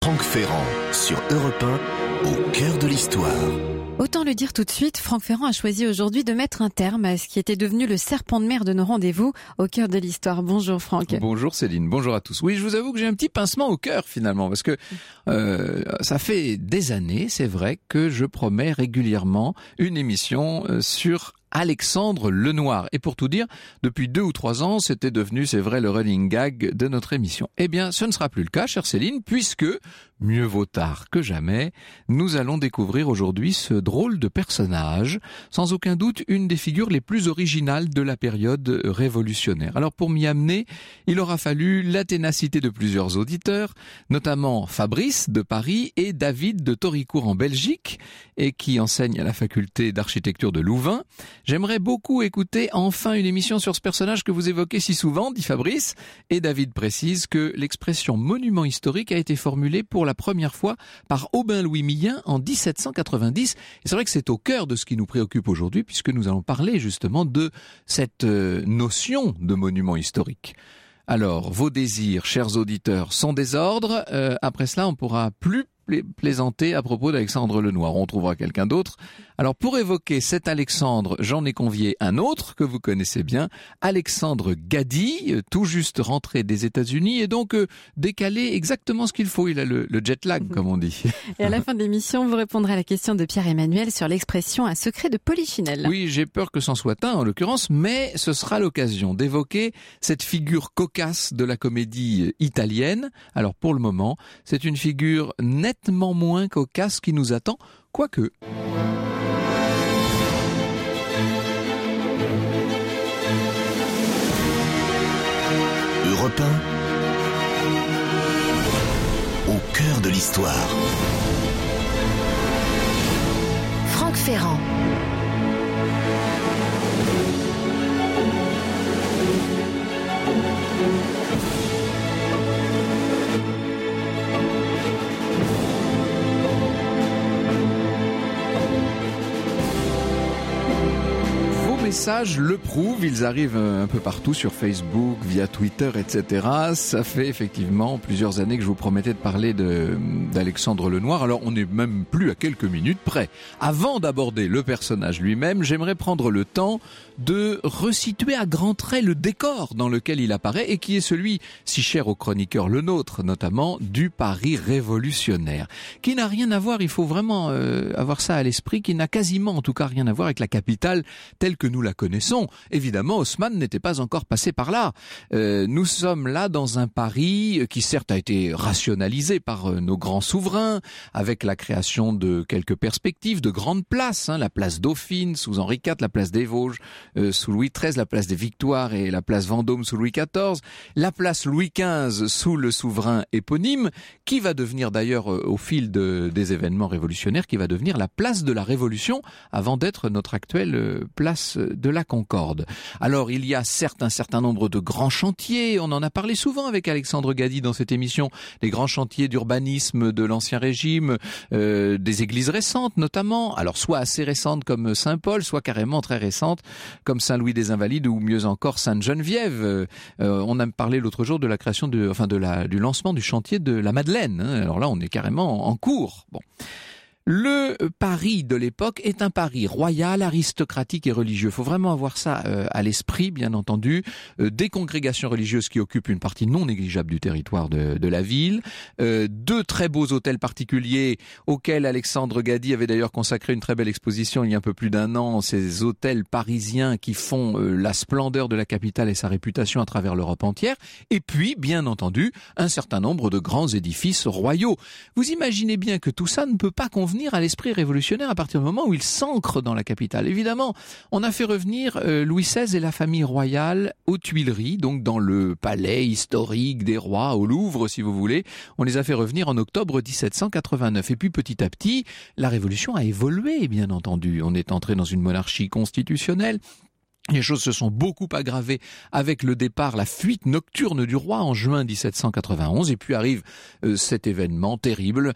Franck Ferrand sur Europe 1, au cœur de l'histoire. Autant le dire tout de suite, Franck Ferrand a choisi aujourd'hui de mettre un terme à ce qui était devenu le serpent de mer de nos rendez-vous au cœur de l'histoire. Bonjour Franck. Bonjour Céline, bonjour à tous. Oui, je vous avoue que j'ai un petit pincement au cœur finalement, parce que ça fait des années, c'est vrai, que je promets régulièrement une émission sur Alexandre Lenoir. Et pour tout dire, depuis 2 ou 3 ans, c'était devenu, c'est vrai, le running gag de notre émission. Eh bien, ce ne sera plus le cas, chère Céline, puisque, mieux vaut tard que jamais, nous allons découvrir aujourd'hui ce drôle de personnage, sans aucun doute une des figures les plus originales de la période révolutionnaire. Alors pour m'y amener, il aura fallu la ténacité de plusieurs auditeurs, notamment Fabrice de Paris et David de Toricourt en Belgique, et qui enseigne à la faculté d'architecture de Louvain. J'aimerais beaucoup écouter enfin une émission sur ce personnage que vous évoquez si souvent, dit Fabrice, et David précise que l'expression monument historique a été formulée pour la première fois par Aubin-Louis Millien en 1790. Et c'est vrai que c'est au cœur de ce qui nous préoccupe aujourd'hui, puisque nous allons parler justement de cette notion de monument historique. Alors, vos désirs, chers auditeurs, sont des ordres. Après cela, on pourra plus plaisanter à propos d'Alexandre Lenoir. On trouvera quelqu'un d'autre. Alors, pour évoquer cet Alexandre, j'en ai convié un autre que vous connaissez bien, Alexandre Gady, tout juste rentré des États-Unis et donc décalé exactement ce qu'il faut. Il a le jet lag, comme on dit. Et à la fin de l'émission, vous répondrez à la question de Pierre-Emmanuel sur l'expression « un secret de Polichinelle ». Oui, j'ai peur que c'en soit un en l'occurrence, mais ce sera l'occasion d'évoquer cette figure cocasse de la comédie italienne. Alors pour le moment, c'est une figure nettement moins cocasse qui nous attend, quoique. Europe 1, au cœur de l'histoire. Franck Ferrand. Messages le prouvent, ils arrivent un peu partout sur Facebook, via Twitter, etc. Ça fait effectivement plusieurs années que je vous promettais de parler d'Alexandre Lenoir. Alors on n'est même plus à quelques minutes près. Avant d'aborder le personnage lui-même, j'aimerais prendre le temps de resituer à grands traits le décor dans lequel il apparaît et qui est celui si cher aux chroniqueurs, le nôtre notamment, du Paris révolutionnaire. Qui n'a rien à voir, il faut vraiment avoir ça à l'esprit, qui n'a quasiment en tout cas rien à voir avec la capitale telle que nous la connaissons. Évidemment, Haussmann n'était pas encore passé par là. Nous sommes là dans un Paris qui certes a été rationalisé par nos grands souverains, avec la création de quelques perspectives, de grandes places, la place Dauphine sous Henri IV, la place des Vosges sous Louis XIII, la place des Victoires et la place Vendôme sous Louis XIV, la place Louis XV sous le souverain éponyme, qui va devenir d'ailleurs au fil des événements révolutionnaires, qui va devenir la place de la Révolution avant d'être notre actuelle place de la Concorde. Alors il y a certes un certain nombre de grands chantiers, on en a parlé souvent avec Alexandre Gady dans cette émission, les grands chantiers d'urbanisme de l'Ancien Régime, des églises récentes notamment, alors soit assez récentes comme Saint-Paul, soit carrément très récentes comme Saint-Louis des Invalides ou mieux encore Sainte-Geneviève. On a parlé l'autre jour de la création du lancement du chantier de la Madeleine. Alors là on est carrément en cours. Bon. Le Paris de l'époque est un Paris royal, aristocratique et religieux. Il faut vraiment avoir ça à l'esprit, bien entendu. Des congrégations religieuses qui occupent une partie non négligeable du territoire de la ville. 2 très beaux hôtels particuliers auxquels Alexandre Gady avait d'ailleurs consacré une très belle exposition il y a un peu plus d'1 an. Ces hôtels parisiens qui font la splendeur de la capitale et sa réputation à travers l'Europe entière. Et puis, bien entendu, un certain nombre de grands édifices royaux. Vous imaginez bien que tout ça ne peut pas convenir à l'esprit révolutionnaire à partir du moment où il s'ancre dans la capitale. Évidemment, on a fait revenir Louis XVI et la famille royale aux Tuileries, donc dans le palais historique des rois, au Louvre si vous voulez. On les a fait revenir en octobre 1789. Et puis petit à petit, la Révolution a évolué, bien entendu. On est entré dans une monarchie constitutionnelle. Les choses se sont beaucoup aggravées avec le départ, la fuite nocturne du roi en juin 1791, et puis arrive cet événement terrible,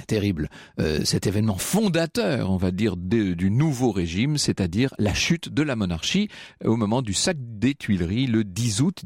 cet événement fondateur, on va dire, du nouveau régime, c'est-à-dire la chute de la monarchie au moment du sac des Tuileries le 10 août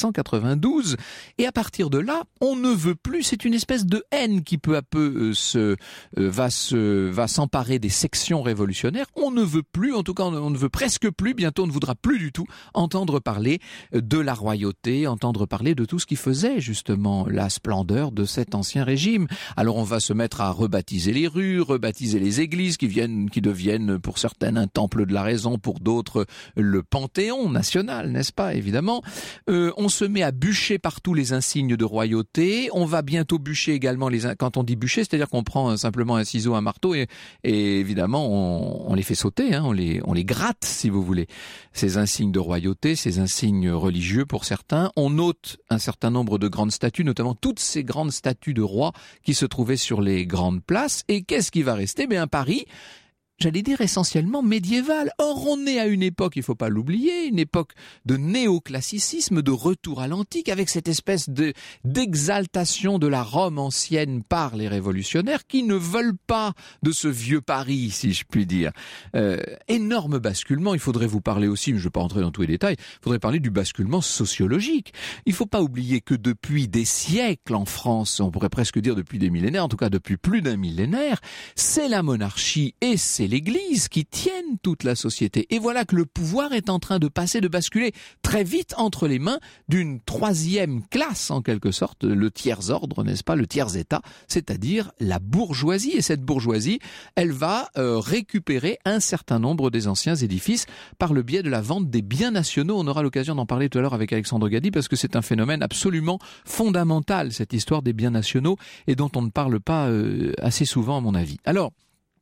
1792. Et à partir de là, on ne veut plus, c'est une espèce de haine qui peu à peu va s'emparer des sections révolutionnaires. On ne veut plus, en tout cas on ne veut presque plus, bientôt on ne voudra plus du tout entendre parler de la royauté, entendre parler de tout ce qui faisait justement la splendeur de cet ancien régime. Alors on va se mettre à rebaptiser les rues, rebaptiser les églises qui deviennent pour certaines un temple de la raison, pour d'autres le panthéon national, n'est-ce pas, évidemment. On se met à bûcher partout les insignes de royauté. On va bientôt bûcher également quand on dit bûcher, c'est-à-dire qu'on prend simplement un ciseau, un marteau et évidemment on les fait sauter, on les gratte si vous voulez. Ces insignes de royauté, ces insignes religieux pour certains. On ôte un certain nombre de grandes statues, notamment toutes ces grandes statues de rois qui se trouvaient sur les grandes places. Et qu'est-ce qui va rester ? Un Paris, j'allais dire essentiellement médiéval. Or, on est à une époque, il ne faut pas l'oublier, une époque de néoclassicisme, de retour à l'antique, avec cette espèce d'exaltation de la Rome ancienne par les révolutionnaires qui ne veulent pas de ce vieux Paris, si je puis dire. Énorme basculement, il faudrait vous parler aussi, mais je ne vais pas rentrer dans tous les détails, il faudrait parler du basculement sociologique. Il ne faut pas oublier que depuis des siècles en France, on pourrait presque dire depuis des millénaires, en tout cas depuis plus d'un millénaire, c'est la monarchie et c'est l'Église qui tiennent toute la société. Et voilà que le pouvoir est en train de basculer très vite entre les mains d'une troisième classe, en quelque sorte, le tiers-ordre, n'est-ce pas, le tiers-État, c'est-à-dire la bourgeoisie. Et cette bourgeoisie, elle va récupérer un certain nombre des anciens édifices par le biais de la vente des biens nationaux. On aura l'occasion d'en parler tout à l'heure avec Alexandre Gady, parce que c'est un phénomène absolument fondamental, cette histoire des biens nationaux, et dont on ne parle pas assez souvent, à mon avis. Alors,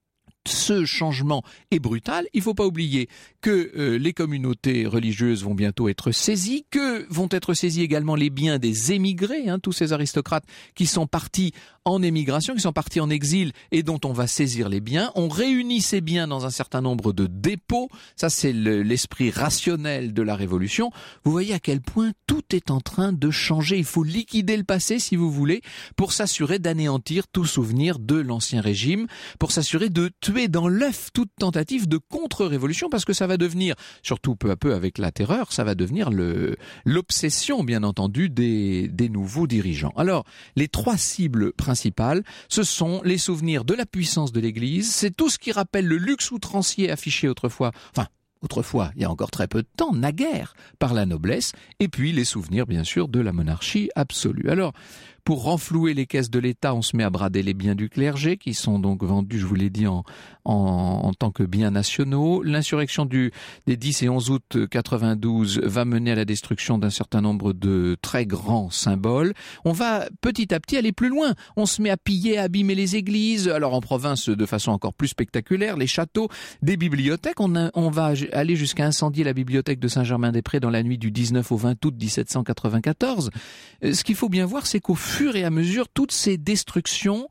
ce changement est brutal. Il ne faut pas oublier que les communautés religieuses vont bientôt être saisies, que vont être saisis également les biens des émigrés, tous ces aristocrates qui sont partis en émigration, qui sont partis en exil et dont on va saisir les biens. On réunit ces biens dans un certain nombre de dépôts. Ça, c'est l'esprit rationnel de la Révolution. Vous voyez à quel point tout est en train de changer. Il faut liquider le passé, si vous voulez, pour s'assurer d'anéantir tout souvenir de l'ancien régime, pour s'assurer de tuer dans l'œuf toute tentative de contre-révolution, parce que ça va devenir, surtout peu à peu avec la terreur, ça va devenir l'obsession, bien entendu, des nouveaux dirigeants. Alors, les trois cibles principales, ce sont les souvenirs de la puissance de l'Église, c'est tout ce qui rappelle le luxe outrancier affiché autrefois, il y a encore très peu de temps, naguère, par la noblesse, et puis les souvenirs, bien sûr, de la monarchie absolue. Alors, pour renflouer les caisses de l'État, on se met à brader les biens du clergé, qui sont donc vendus, je vous l'ai dit, en tant que biens nationaux. L'insurrection des 10 et 11 août 92 va mener à la destruction d'un certain nombre de très grands symboles. On va petit à petit aller plus loin. On se met à piller, à abîmer les églises. Alors en province, de façon encore plus spectaculaire, les châteaux, des bibliothèques. On va aller jusqu'à incendier la bibliothèque de Saint-Germain-des-Prés dans la nuit du 19 au 20 août 1794. Ce qu'il faut bien voir, c'est qu'au fur et à mesure, toutes ces destructions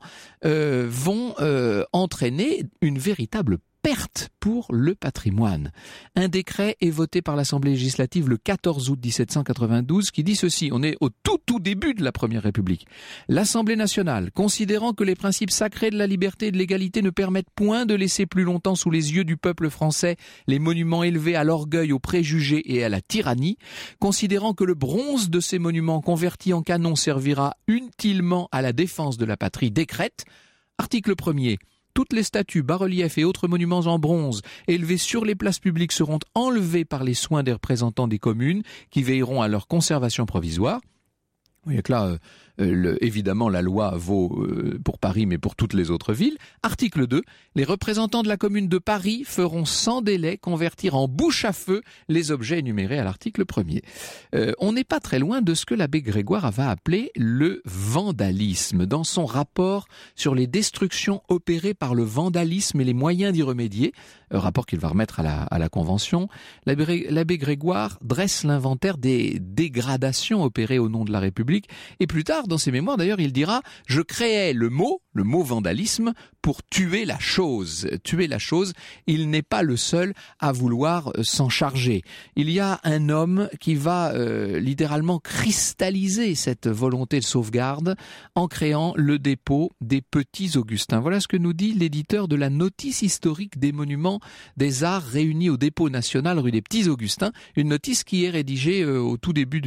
vont entraîner une véritable perte pour le patrimoine. Un décret est voté par l'Assemblée législative le 14 août 1792 qui dit ceci, on est au tout début de la Première République. L'Assemblée nationale, considérant que les principes sacrés de la liberté et de l'égalité ne permettent point de laisser plus longtemps sous les yeux du peuple français les monuments élevés à l'orgueil, aux préjugés et à la tyrannie, considérant que le bronze de ces monuments convertis en canon servira utilement à la défense de la patrie, décrète, article 1er, toutes les statues, bas-reliefs et autres monuments en bronze élevés sur les places publiques seront enlevés par les soins des représentants des communes qui veilleront à leur conservation provisoire. Vous voyez que là, évidemment, la loi vaut pour Paris, mais pour toutes les autres villes. Article 2. Les représentants de la commune de Paris feront sans délai convertir en bouche à feu les objets énumérés à l'article 1er. On n'est pas très loin de ce que l'abbé Grégoire va appeler le vandalisme. Dans son rapport sur les destructions opérées par le vandalisme et les moyens d'y remédier, rapport qu'il va remettre à la Convention, l'abbé Grégoire dresse l'inventaire des dégradations opérées au nom de la République. Et plus tard, dans ses mémoires, d'ailleurs, il dira « Je créais le mot le mot vandalisme pour tuer la chose. Tuer la chose, il n'est pas le seul à vouloir s'en charger. Il y a un homme qui va littéralement cristalliser cette volonté de sauvegarde en créant le dépôt des Petits Augustins. Voilà ce que nous dit l'éditeur de la notice historique des monuments des arts réunis au dépôt national rue des Petits Augustins, une notice qui est rédigée au tout début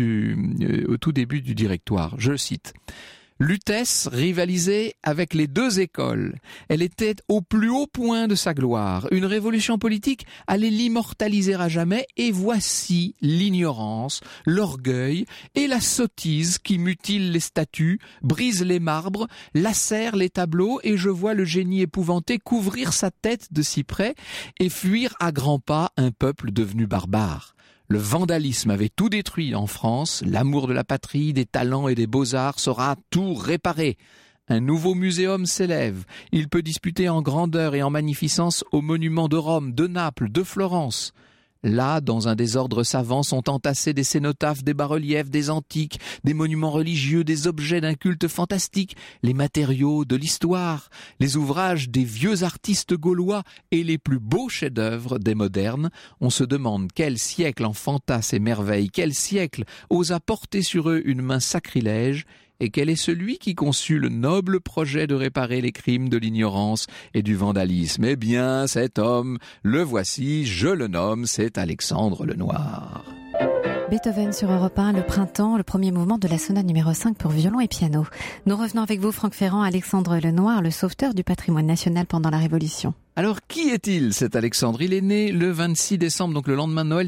du directoire. Je cite. Lutèce rivalisait avec les deux écoles. Elle était au plus haut point de sa gloire. Une révolution politique allait l'immortaliser à jamais, et voici l'ignorance, l'orgueil et la sottise qui mutilent les statues, brisent les marbres, lacèrent les tableaux, et je vois le génie épouvanté couvrir sa tête de cyprès et fuir à grands pas un peuple devenu barbare. Le vandalisme avait tout détruit en France, l'amour de la patrie, des talents et des beaux-arts saura tout réparer. Un nouveau muséum s'élève, il peut disputer en grandeur et en magnificence aux monuments de Rome, de Naples, de Florence. Là, dans un désordre savant, sont entassés des cénotaphes, des bas-reliefs, des antiques, des monuments religieux, des objets d'un culte fantastique, les matériaux de l'histoire, les ouvrages des vieux artistes gaulois et les plus beaux chefs-d'œuvre des modernes. On se demande quel siècle enfanta ces merveilles, quel siècle osa porter sur eux une main sacrilège, et quel est celui qui conçut le noble projet de réparer les crimes de l'ignorance et du vandalisme? Eh bien, cet homme, le voici, je le nomme, c'est Alexandre Lenoir. Beethoven sur Europe 1, le printemps, le premier mouvement de la sonate numéro 5 pour violon et piano. Nous revenons avec vous, Franck Ferrand, Alexandre Lenoir, le sauveteur du patrimoine national pendant la Révolution. Alors, qui est-il, cet Alexandre? Il est né le 26 décembre, donc le lendemain de Noël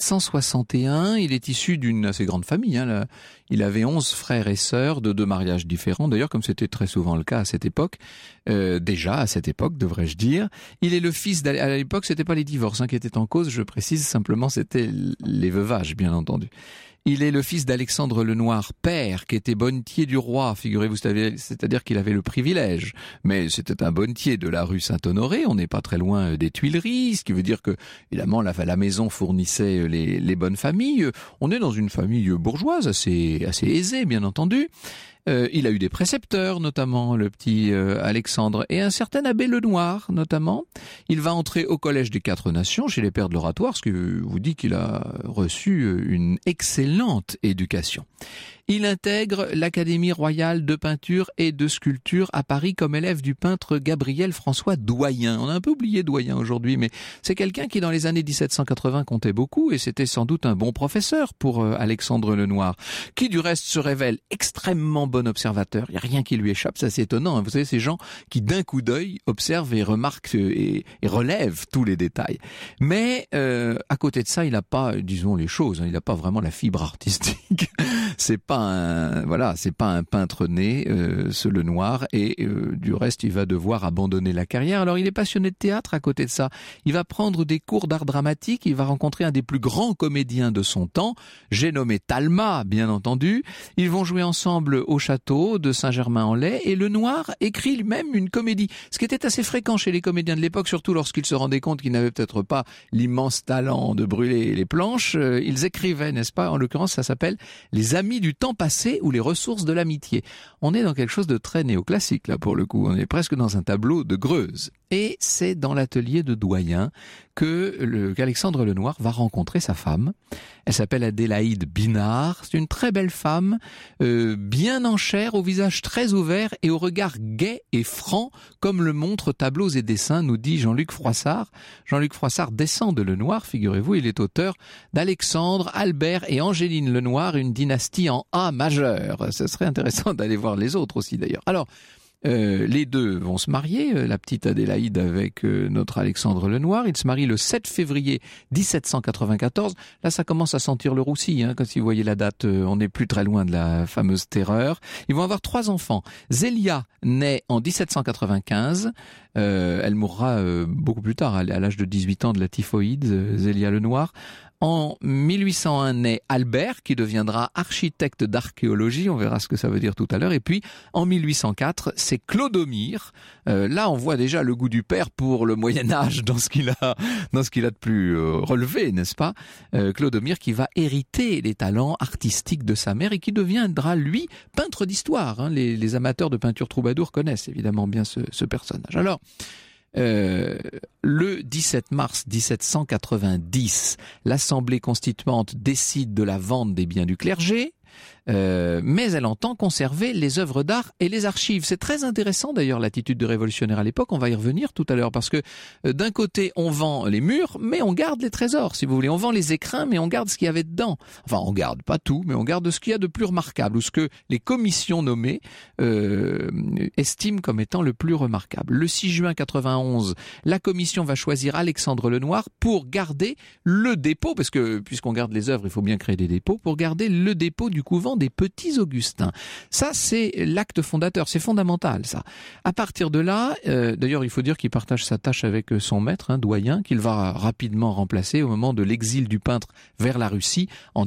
1761. Il est issu d'une assez grande famille. Il avait 11 frères et sœurs de 2 mariages différents, d'ailleurs, comme c'était très souvent le cas à cette époque. Déjà, à cette époque, devrais-je dire. Il est le fils à l'époque, c'était pas les divorces qui étaient en cause, je précise, simplement c'était les veuvages, bien entendu. Il est le fils d'Alexandre Lenoir, père, qui était bonnetier du roi, figurez-vous, c'est-à-dire qu'il avait le privilège. Mais c'était un bonnetier de la rue Saint-Honoré, on n'est pas très loin des Tuileries, ce qui veut dire que, évidemment, la maison fournissait les bonnes familles. On est dans une famille bourgeoise, assez aisée, bien entendu. Il a eu des précepteurs, notamment le petit Alexandre, et un certain abbé Lenoir, notamment. Il va entrer au Collège des Quatre Nations, chez les Pères de l'Oratoire, ce qui vous dit qu'il a reçu une excellente éducation. Il intègre l'Académie royale de peinture et de sculpture à Paris comme élève du peintre Gabriel-François Doyen. On a un peu oublié Doyen aujourd'hui, mais c'est quelqu'un qui dans les années 1780 comptait beaucoup, et c'était sans doute un bon professeur pour Alexandre Lenoir, qui du reste se révèle extrêmement bon observateur. Il n'y a rien qui lui échappe, c'est assez étonnant. Vous savez, ces gens qui d'un coup d'œil observent et remarquent et relèvent tous les détails. Mais à côté de ça, il n'a pas, disons les choses, il n'a pas vraiment la fibre artistique. C'est pas un peintre né, ce Lenoir, et du reste, il va devoir abandonner la carrière. Alors, il est passionné de théâtre à côté de ça. Il va prendre des cours d'art dramatique, il va rencontrer un des plus grands comédiens de son temps, j'ai nommé Talma, bien entendu. Ils vont jouer ensemble au château de Saint-Germain-en-Laye, et Lenoir écrit lui-même une comédie, ce qui était assez fréquent chez les comédiens de l'époque, surtout lorsqu'ils se rendaient compte qu'ils n'avaient peut-être pas l'immense talent de brûler les planches. Ils écrivaient, n'est-ce pas? En l'occurrence, ça s'appelle Les Amis du temps passé ou les ressources de l'amitié. On est dans quelque chose de très néoclassique, là, pour le coup. On est presque dans un tableau de Greuze. Et c'est dans l'atelier de Doyen qu'Alexandre Lenoir va rencontrer sa femme. Elle s'appelle Adélaïde Binard. C'est une très belle femme, bien en chair, au visage très ouvert et au regard gai et franc, comme le montrent tableaux et dessins, nous dit Jean-Luc Froissart. Jean-Luc Froissart descend de Lenoir, figurez-vous, il est auteur d'Alexandre, Albert et Angéline Lenoir, une dynastie en A majeur. Ce serait intéressant d'aller voir les autres aussi, d'ailleurs. Alors, les deux vont se marier, la petite Adélaïde avec notre Alexandre Lenoir. Ils se marient le 7 février 1794. Là, ça commence à sentir le roussi, quand si vous voyez la date, on n'est plus très loin de la fameuse terreur. Ils vont avoir 3 enfants. Zélia naît en 1795. Elle mourra beaucoup plus tard, à l'âge de 18 ans de la typhoïde, Zélia Lenoir. En 1801 naît Albert, qui deviendra architecte d'archéologie, on verra ce que ça veut dire tout à l'heure. Et puis, en 1804, c'est Clodomir. Là, on voit déjà le goût du père pour le Moyen-Âge dans ce qu'il a de plus relevé, n'est-ce pas? Clodomir qui va hériter les talents artistiques de sa mère et qui deviendra, lui, peintre d'histoire. Hein. Les amateurs de peinture troubadour connaissent évidemment bien ce personnage. Alors, le 17 mars 1790, l'Assemblée constituante décide de la vente des biens du clergé, mais elle entend conserver les œuvres d'art et les archives. C'est très intéressant d'ailleurs l'attitude de révolutionnaire à l'époque, on va y revenir tout à l'heure, parce que d'un côté on vend les murs, mais on garde les trésors, si vous voulez. On vend les écrins, mais on garde ce qu'il y avait dedans. Enfin, on garde pas tout, mais on garde ce qu'il y a de plus remarquable, ou ce que les commissions nommées estiment comme étant le plus remarquable. Le 6 juin 91, la commission va choisir Alexandre Lenoir pour garder le dépôt, parce que puisqu'on garde les œuvres, il faut bien créer des dépôts, pour garder le dépôt du couvent des Petits Augustins. Ça, c'est l'acte fondateur, c'est fondamental, ça. À partir de là, d'ailleurs, il faut dire qu'il partage sa tâche avec son maître, doyen, qu'il va rapidement remplacer au moment de l'exil du peintre vers la Russie en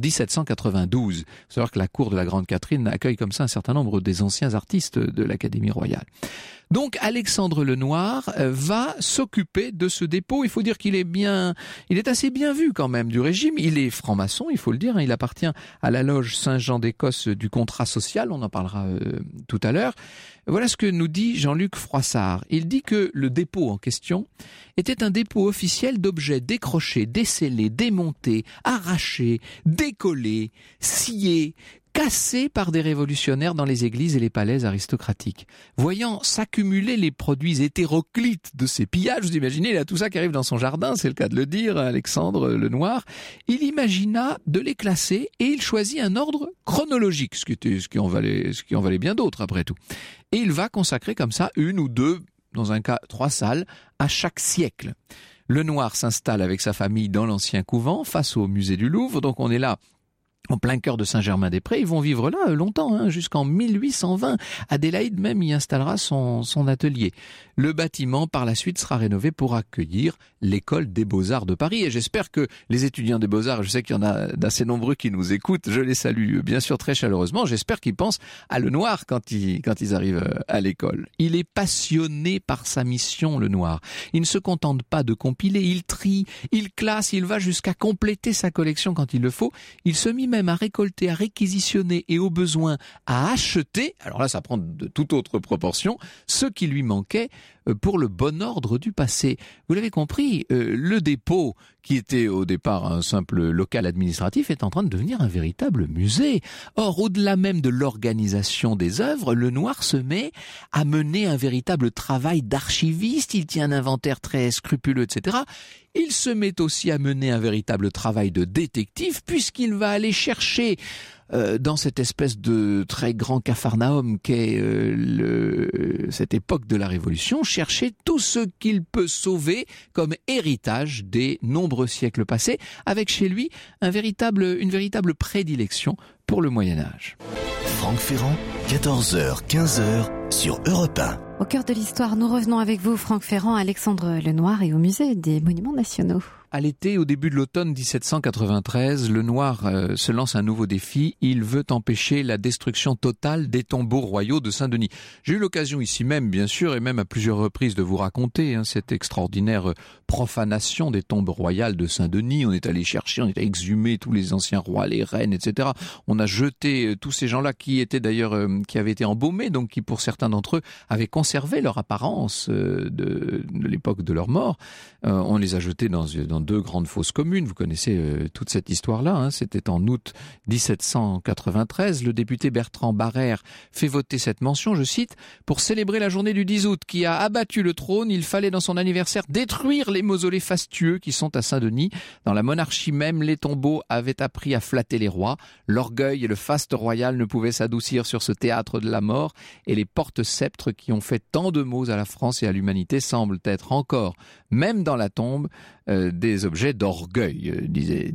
1792. Il faut savoir que la cour de la Grande Catherine accueille comme ça un certain nombre des anciens artistes de l'Académie royale. Donc Alexandre Lenoir va s'occuper de ce dépôt. Il faut dire qu'il est assez bien vu quand même du régime. Il est franc-maçon, il faut le dire. Il appartient à la loge Saint-Jean d'Écosse du contrat social. On en parlera tout à l'heure. Voilà ce que nous dit Jean-Luc Froissart. Il dit que le dépôt en question était un dépôt officiel d'objets décrochés, décellés, démontés, arrachés, décollés, sciés, cassés par des révolutionnaires dans les églises et les palais aristocratiques. Voyant s'accumuler les produits hétéroclites de ces pillages, vous imaginez, il a tout ça qui arrive dans son jardin, c'est le cas de le dire, Alexandre Lenoir, il imagina de les classer et il choisit un ordre chronologique, ce qui en valait bien d'autres après tout. Et il va consacrer comme ça une ou deux, dans un cas 3 salles, à chaque siècle. Lenoir s'installe avec sa famille dans l'ancien couvent, face au musée du Louvre, donc on est là en plein cœur de Saint-Germain-des-Prés. Ils vont vivre là longtemps, jusqu'en 1820. Adélaïde même y installera son atelier. Le bâtiment, par la suite, sera rénové pour accueillir l'école des Beaux-Arts de Paris. Et j'espère que les étudiants des Beaux-Arts, je sais qu'il y en a d'assez nombreux qui nous écoutent, je les salue bien sûr très chaleureusement. J'espère qu'ils pensent à Lenoir quand ils arrivent à l'école. Il est passionné par sa mission, Lenoir. Il ne se contente pas de compiler, il trie, il classe, il va jusqu'à compléter sa collection quand il le faut. Il se mit même à récolter, à réquisitionner et au besoin à acheter, alors là ça prend de toute autre proportion, ce qui lui manquait pour le bon ordre du passé. Vous l'avez compris, le dépôt, qui était au départ un simple local administratif, est en train de devenir un véritable musée. Or, au-delà même de l'organisation des œuvres, Lenoir se met à mener un véritable travail d'archiviste, il tient un inventaire très scrupuleux, etc. Il se met aussi à mener un véritable travail de détective, puisqu'il va aller chercher dans cette espèce de très grand capharnaüm qu'est cette époque de la Révolution, chercher tout ce qu'il peut sauver comme héritage des nombreux siècles passés, avec chez lui une véritable prédilection pour le Moyen-Âge. Franck Ferrand, 14h, 15h sur Europe 1. Au cœur de l'histoire, nous revenons avec vous, Franck Ferrand, Alexandre Lenoir et au musée des Monuments Nationaux. À l'été, au début de l'automne 1793, Lenoir se lance un nouveau défi. Il veut empêcher la destruction totale des tombeaux royaux de Saint-Denis. J'ai eu l'occasion ici même, bien sûr, et même à plusieurs reprises de vous raconter cette extraordinaire profanation des tombes royales de Saint-Denis. On est allé chercher, on est allé exhumer tous les anciens rois, les reines, etc. On a jeté tous ces gens-là qui étaient d'ailleurs, qui avaient été embaumés, donc qui pour certains d'entre eux avaient conservé leur apparence de l'époque de leur mort. On les a jetés dans 2 grandes fosses communes. Vous connaissez toute cette histoire-là. C'était en août 1793. Le député Bertrand Barrère fait voter cette mention, je cite, « Pour célébrer la journée du 10 août qui a abattu le trône, il fallait dans son anniversaire détruire les mausolées fastueux qui sont à Saint-Denis. Dans la monarchie même, les tombeaux avaient appris à flatter les rois. L'orgueil et le faste royal ne pouvaient s'adoucir sur ce théâtre de la mort et les porte-sceptres qui ont fait tant de maux à la France et à l'humanité semblent être encore, même dans la tombe, des objets d'orgueil, disait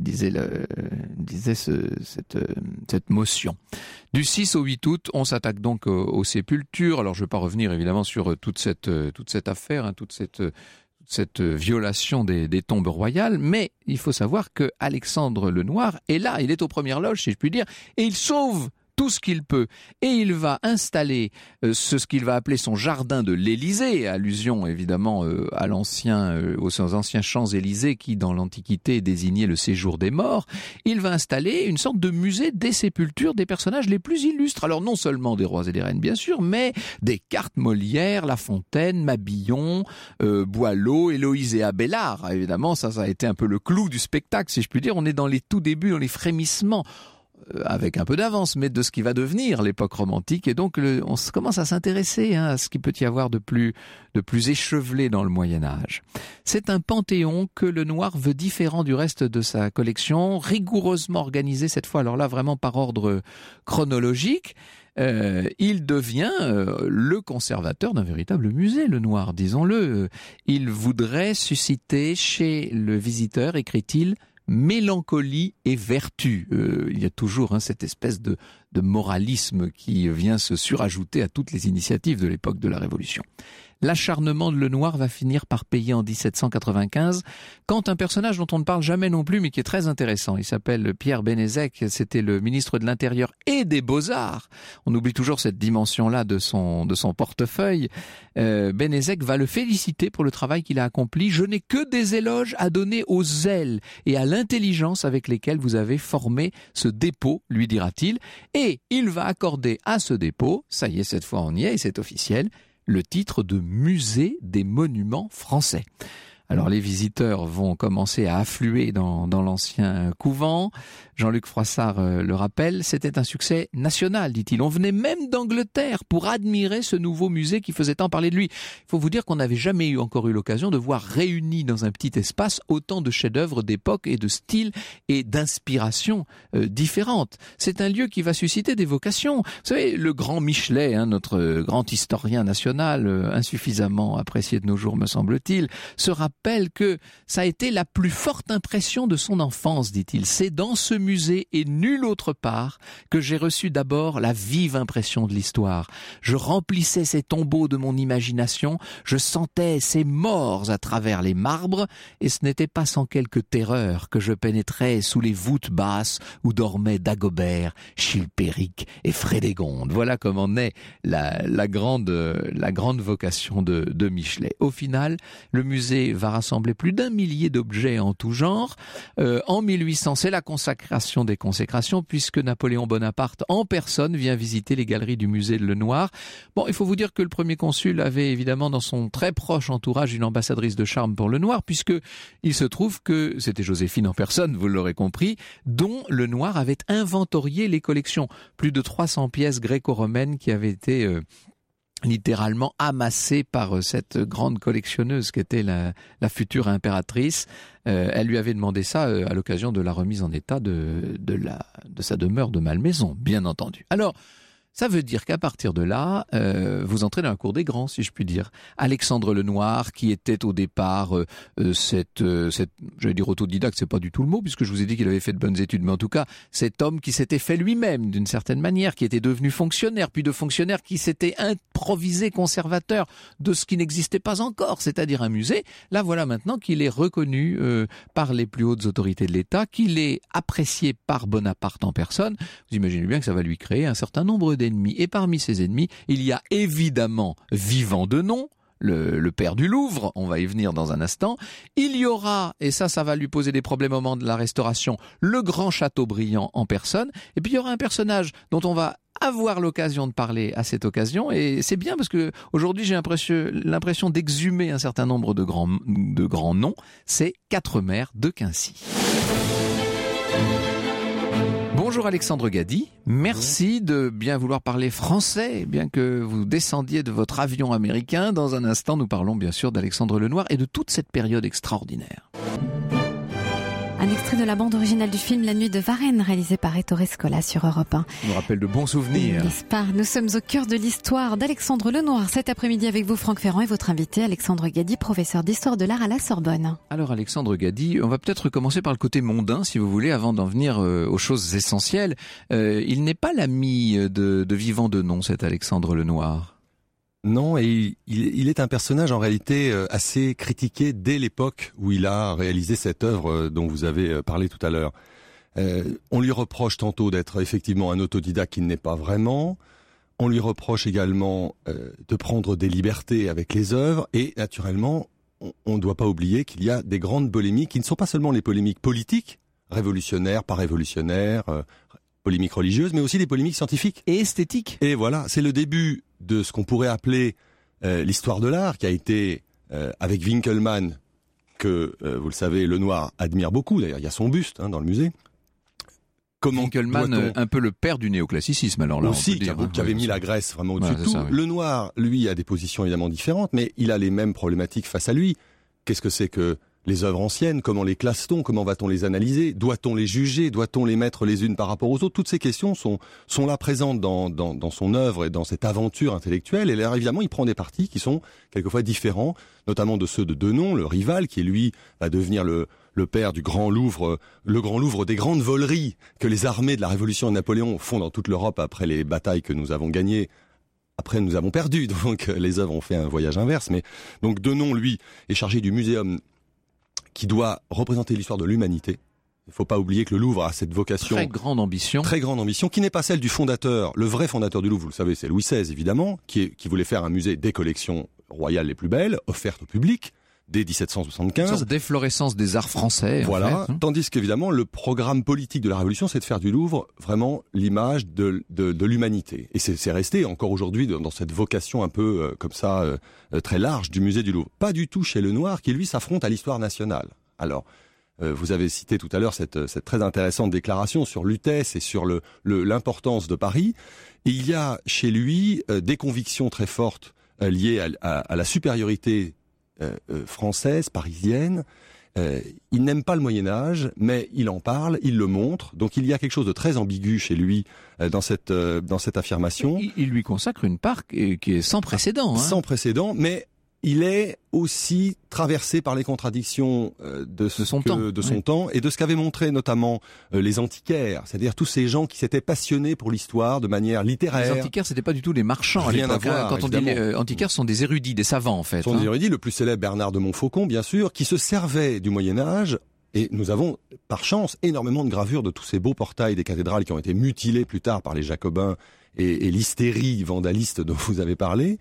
cette motion. Du 6 au 8 août, on s'attaque donc aux sépultures. Alors je ne vais pas revenir évidemment sur toute cette affaire, toute cette violation des tombes royales, mais il faut savoir que Alexandre le Noir est là, il est aux premières loges, si je puis dire, et il sauve tout ce qu'il peut. Et il va installer ce qu'il va appeler son jardin de l'Élysée, allusion évidemment aux anciens Champs-Élysées qui, dans l'Antiquité, désignaient le séjour des morts. Il va installer une sorte de musée des sépultures des personnages les plus illustres. Alors non seulement des rois et des reines, bien sûr, mais Descartes, Molière, La Fontaine, Mabillon, Boileau, Héloïse et Abélard. Évidemment, ça a été un peu le clou du spectacle, si je puis dire. On est dans les tout débuts, dans les frémissements, avec un peu d'avance, mais de ce qui va devenir l'époque romantique. Et donc, on commence à s'intéresser à ce qu'il peut y avoir de plus échevelé dans le Moyen-Âge. C'est un panthéon que le Noir veut différent du reste de sa collection, rigoureusement organisé cette fois, alors là, vraiment par ordre chronologique. Il devient le conservateur d'un véritable musée, le Noir, disons-le. Il voudrait susciter chez le visiteur, écrit-il, mélancolie et vertu. Il y a toujours cette espèce de moralisme qui vient se surajouter à toutes les initiatives de l'époque de la Révolution. L'acharnement de Le Noir va finir par payer en 1795 quand un personnage dont on ne parle jamais non plus mais qui est très intéressant, il s'appelle Pierre Bénézec, c'était le ministre de l'Intérieur et des Beaux-Arts. On oublie toujours cette dimension-là de son portefeuille. Bénézec va le féliciter pour le travail qu'il a accompli. Je n'ai que des éloges à donner au zèle et à l'intelligence avec lesquels vous avez formé ce dépôt, lui dira-t-il. Et il va accorder à ce dépôt, ça y est, cette fois on y est et c'est officiel, le titre de Musée des Monuments Français. Alors les visiteurs vont commencer à affluer dans l'ancien couvent. Jean-Luc Froissart le rappelle, c'était un succès national, dit-il. On venait même d'Angleterre pour admirer ce nouveau musée qui faisait tant parler de lui. Il faut vous dire qu'on n'avait jamais encore eu l'occasion de voir réunis dans un petit espace autant de chefs-d'œuvre d'époque et de styles et d'inspiration différentes. C'est un lieu qui va susciter des vocations. Vous savez, le grand Michelet, notre grand historien national, insuffisamment apprécié de nos jours me semble-t-il, se rappelle que ça a été la plus forte impression de son enfance, dit-il. C'est dans ce musée et nulle autre part que j'ai reçu d'abord la vive impression de l'histoire. Je remplissais ces tombeaux de mon imagination, je sentais ces morts à travers les marbres, et ce n'était pas sans quelque terreur que je pénétrais sous les voûtes basses où dormaient Dagobert, Chilpéric et Frédégonde. Voilà comment naît la grande vocation de Michelet. Au final, le musée va rassembler plus d'1 millier d'objets en tout genre. En 1800, c'est la consécration des consécrations, puisque Napoléon Bonaparte en personne vient visiter les galeries du musée de Le Noir. Bon, il faut vous dire que le premier consul avait évidemment dans son très proche entourage une ambassadrice de charme pour Le Noir, puisque il se trouve que c'était Joséphine en personne, vous l'aurez compris, dont Le Noir avait inventorié les collections. Plus de 300 pièces gréco-romaines qui avaient été littéralement amassée par cette grande collectionneuse qu'était la future impératrice. Elle lui avait demandé ça à l'occasion de la remise en état de sa demeure de Malmaison, bien entendu. Alors, ça veut dire qu'à partir de là, vous entrez dans la cour des grands, si je puis dire. Alexandre le Noir, qui était au départ j'allais dire autodidacte, c'est pas du tout le mot, puisque je vous ai dit qu'il avait fait de bonnes études, mais en tout cas, cet homme qui s'était fait lui-même, d'une certaine manière, qui était devenu fonctionnaire, puis de fonctionnaire qui s'était improvisé conservateur de ce qui n'existait pas encore, c'est-à-dire un musée. Là, voilà maintenant qu'il est reconnu par les plus hautes autorités de l'État, qu'il est apprécié par Bonaparte en personne. Vous imaginez bien que ça va lui créer un certain nombre d'ennemis. Et parmi ces ennemis, il y a évidemment Vivant de nom, le père du Louvre, on va y venir dans un instant. Il y aura, et ça va lui poser des problèmes au moment de la Restauration, le grand Chateaubriand en personne. Et puis il y aura un personnage dont on va avoir l'occasion de parler à cette occasion, et c'est bien parce que aujourd'hui j'ai l'impression d'exhumer un certain nombre de grands noms. C'est Quatremère de Quincy. Bonjour Alexandre Gady, merci de bien vouloir parler français, bien que vous descendiez de votre avion américain. Dans un instant, nous parlons bien sûr d'Alexandre le Noir et de toute cette période extraordinaire. Un extrait de la bande originale du film La Nuit de Varennes, réalisé par Ettore Scola sur Europe 1. Ça nous rappelle de bons souvenirs. N'est-ce pas ? Nous sommes au cœur de l'histoire d'Alexandre le Noir. Cet après-midi avec vous, Franck Ferrand, et votre invité, Alexandre Gady, professeur d'histoire de l'art à la Sorbonne. Alors Alexandre Gady, on va peut-être commencer par le côté mondain, si vous voulez, avant d'en venir aux choses essentielles. Il n'est pas l'ami de Vivant de nom, cet Alexandre le Noir. Non, et il est un personnage en réalité assez critiqué dès l'époque où il a réalisé cette œuvre dont vous avez parlé tout à l'heure. On lui reproche tantôt d'être effectivement un autodidacte qui n'est pas vraiment. On lui reproche également de prendre des libertés avec les œuvres. Et naturellement, on ne doit pas oublier qu'il y a des grandes polémiques qui ne sont pas seulement les polémiques politiques, révolutionnaires, pas révolutionnaires, polémiques religieuses, mais aussi des polémiques scientifiques. Et esthétiques. Et voilà, c'est le début de ce qu'on pourrait appeler l'histoire de l'art, qui a été, avec Winkelmann, que, vous le savez, Lenoir admire beaucoup. D'ailleurs, il y a son buste dans le musée. Winkelmann, un peu le père du néoclassicisme, alors là, aussi, on peut dire, qui avait mis la Grèce vraiment au-dessus de tout. Ça, oui. Lenoir, lui, a des positions évidemment différentes, mais il a les mêmes problématiques face à lui. Qu'est-ce que c'est que les œuvres anciennes? Comment les classe-t-on? Comment va-t-on les analyser? Doit-on les juger? Doit-on les mettre les unes par rapport aux autres? Toutes ces questions sont là présentes dans son œuvre et dans cette aventure intellectuelle. Et là, évidemment, il prend des partis qui sont quelquefois différents, notamment de ceux de Denon, le rival, qui lui va devenir le père du Grand Louvre, le Grand Louvre des grandes voleries que les armées de la Révolution de Napoléon font dans toute l'Europe après les batailles que nous avons gagnées. Après, nous avons perdu, donc les œuvres ont fait un voyage inverse. Mais donc Denon, lui, est chargé du muséum qui doit représenter l'histoire de l'humanité. Il ne faut pas oublier que le Louvre a cette vocation... Très grande ambition, qui n'est pas celle du fondateur. Le vrai fondateur du Louvre, vous le savez, c'est Louis XVI, évidemment, qui voulait faire un musée des collections royales les plus belles, offertes au public, dès 1775. Une sorte d'efflorescence des arts français. Voilà. En fait. Tandis qu'évidemment, le programme politique de la Révolution, c'est de faire du Louvre vraiment l'image de l'humanité. Et c'est resté encore aujourd'hui dans cette vocation un peu comme ça, très large du musée du Louvre. Pas du tout chez Lenoir, qui lui s'affronte à l'histoire nationale. Alors, vous avez cité tout à l'heure cette très intéressante déclaration sur Lutèce et sur l'importance de Paris. Et il y a chez lui des convictions très fortes liées à la supériorité française, parisienne. Il n'aime pas le Moyen-Âge, mais il en parle, il le montre. Donc il y a quelque chose de très ambigu chez lui dans cette affirmation. Il lui consacre une part qui est sans précédent. Sans précédent, mais il est aussi traversé par les contradictions de son temps et de ce qu'avaient montré notamment les antiquaires, c'est-à-dire tous ces gens qui s'étaient passionnés pour l'histoire de manière littéraire. Les antiquaires, c'était pas du tout des marchands. Rien à voir. Quand on dit antiquaires, ce sont des érudits, des savants en fait. Ce sont des érudits, le plus célèbre Bernard de Montfaucon, bien sûr, qui se servait du Moyen-Âge. Et nous avons, par chance, énormément de gravures de tous ces beaux portails des cathédrales qui ont été mutilés plus tard par les Jacobins et l'hystérie vandaliste dont vous avez parlé.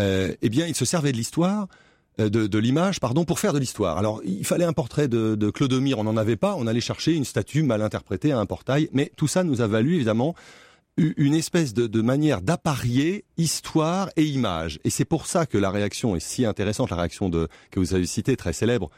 Eh bien, il se servait de l'histoire, de l'image, pour faire de l'histoire. Alors, il fallait un portrait de Clodomir, on n'en avait pas, on allait chercher une statue mal interprétée à un portail, mais tout ça nous a valu, évidemment, une espèce de manière d'apparier histoire et image. Et c'est pour ça que la réaction est si intéressante, la réaction que vous avez citée, très célèbre,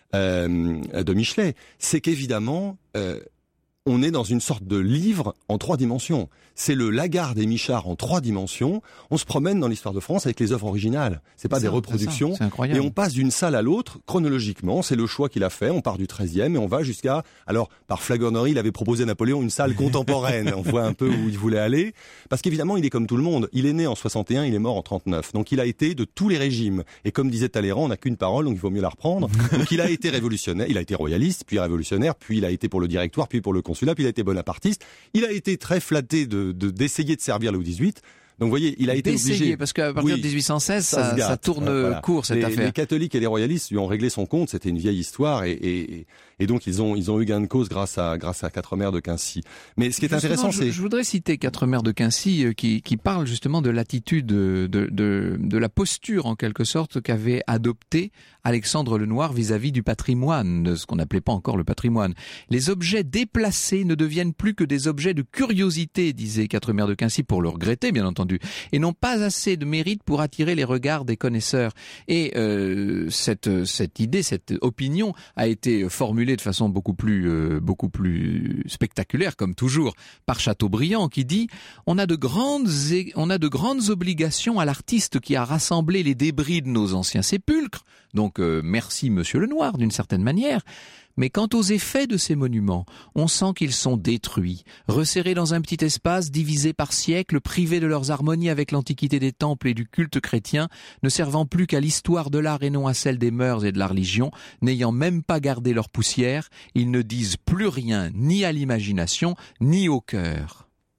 de Michelet, c'est qu'évidemment, on est dans une sorte de livre en 3 dimensions. C'est le Lagarde et Michard en 3 dimensions. On se promène dans l'histoire de France avec les œuvres originales. C'est pas des reproductions. C'est incroyable. Et on passe d'une salle à l'autre chronologiquement. C'est le choix qu'il a fait. On part du 13e et on va jusqu'à... Alors, par flagornerie, il avait proposé à Napoléon une salle contemporaine. On voit un peu où il voulait aller. Parce qu'évidemment, il est comme tout le monde. Il est né en 61, il est mort en 39. Donc, il a été de tous les régimes. Et comme disait Talleyrand, on n'a qu'une parole, donc il vaut mieux la reprendre. Donc, il a été révolutionnaire. Il a été royaliste, puis révolutionnaire, puis il a été pour le directoire, puis pour le consulat, puis il a été bonapartiste. Il a été très flatté d'essayer de servir Louis XVIII. Donc vous voyez, il a été obligé... parce qu'à partir de 1816, ça tourne court cette affaire. Les catholiques et les royalistes lui ont réglé son compte, c'était une vieille histoire et donc ils ont eu gain de cause grâce à Quatremère de Quincy. Mais ce qui est intéressant, c'est... Je voudrais citer Quatremère de Quincy qui parle justement de l'attitude, de la posture en quelque sorte qu'avait adopté Alexandre Lenoir vis-à-vis du patrimoine, de ce qu'on n'appelait pas encore le patrimoine. Les objets déplacés ne deviennent plus que des objets de curiosité, disait Quatremère de Quincy, pour le regretter bien entendu, et n'ont pas assez de mérite pour attirer les regards des connaisseurs. Et cette idée, cette opinion a été formulée de façon beaucoup plus spectaculaire, comme toujours, par Chateaubriand, qui dit « On a de grandes obligations à l'artiste qui a rassemblé les débris de nos anciens sépulcres. » Donc merci Monsieur Lenoir, d'une certaine manière. Mais quant aux effets de ces monuments, on sent qu'ils sont détruits, resserrés dans un petit espace, divisés par siècles, privés de leurs harmonies avec l'antiquité des temples et du culte chrétien, ne servant plus qu'à l'histoire de l'art et non à celle des mœurs et de la religion, n'ayant même pas gardé leur poussière, ils ne disent plus rien ni à l'imagination, ni au cœur.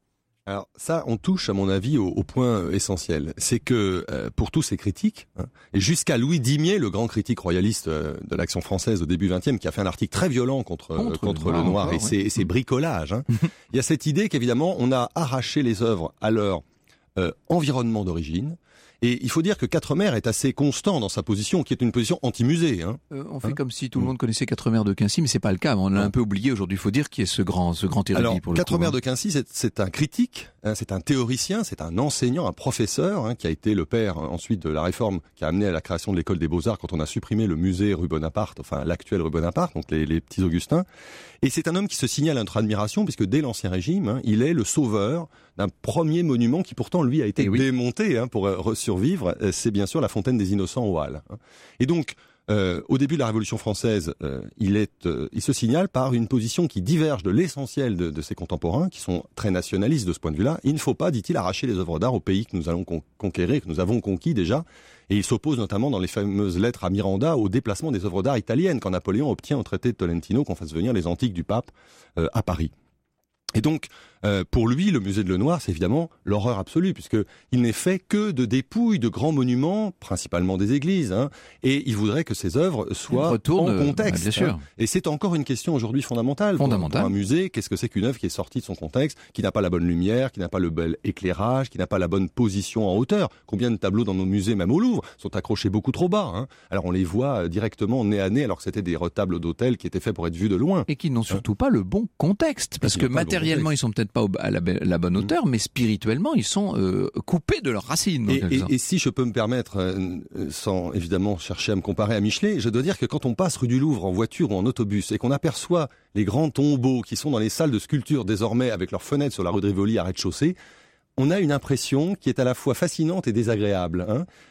Alors ça, on touche à mon avis au point essentiel. C'est que pour tous ces critiques, et jusqu'à Louis Dimier, le grand critique royaliste de l'Action française au début 20e, qui a fait un article très violent contre le noir et ses bricolages, il y a cette idée qu'évidemment on a arraché les œuvres à leur environnement d'origine. Et il faut dire que Quatremer est assez constant dans sa position, qui est une position anti-musée. On fait comme si tout le monde connaissait Quatremer de Quincy, mais c'est pas le cas. On l'a un peu oublié aujourd'hui. Il faut dire qui est ce grand érudit. Alors, pour le Quatremer coup. de Quincy, c'est un critique, c'est un théoricien, c'est un enseignant, un professeur, qui a été le père ensuite de la réforme qui a amené à la création de l'école des Beaux-Arts quand on a supprimé le musée rue Bonaparte, enfin l'actuel rue Bonaparte, donc les petits Augustins. Et c'est un homme qui se signale à notre admiration, puisque dès l'Ancien Régime, il est le sauveur d'un premier monument qui pourtant, lui, a été démonté pour survivre. C'est bien sûr la Fontaine des Innocents aux Halles. Et donc, au début de la Révolution française, il se signale par une position qui diverge de l'essentiel de ses contemporains, qui sont très nationalistes de ce point de vue-là. Il ne faut pas, dit-il, arracher les œuvres d'art au pays que nous allons conquérir, que nous avons conquis déjà. Et il s'oppose notamment dans les fameuses lettres à Miranda au déplacement des œuvres d'art italiennes quand Napoléon obtient au traité de Tolentino qu'on fasse venir les antiques du pape à Paris. Et donc, pour lui, le musée de Lenoir, c'est évidemment l'horreur absolue, puisqu'il n'est fait que de dépouilles de grands monuments, principalement des églises, et il voudrait que ces œuvres soient en contexte. Bien sûr. Et c'est encore une question aujourd'hui fondamentale. Pour un musée, qu'est-ce que c'est qu'une œuvre qui est sortie de son contexte, qui n'a pas la bonne lumière, qui n'a pas le bel éclairage, qui n'a pas la bonne position en hauteur? Combien de tableaux dans nos musées, même au Louvre, sont accrochés beaucoup trop bas, Alors on les voit directement nez à nez, alors que c'était des retables d'hôtel qui étaient faits pour être vus de loin. Et qui n'ont surtout pas le bon contexte, parce que matériellement, ils sont peut-être pas à la bonne hauteur, mais spirituellement, ils sont coupés de leurs racines. Et si je peux me permettre, sans évidemment chercher à me comparer à Michelet, je dois dire que quand on passe rue du Louvre en voiture ou en autobus et qu'on aperçoit les grands tombeaux qui sont dans les salles de sculpture désormais avec leurs fenêtres sur la rue de Rivoli à rez-de-chaussée, on a une impression qui est à la fois fascinante et désagréable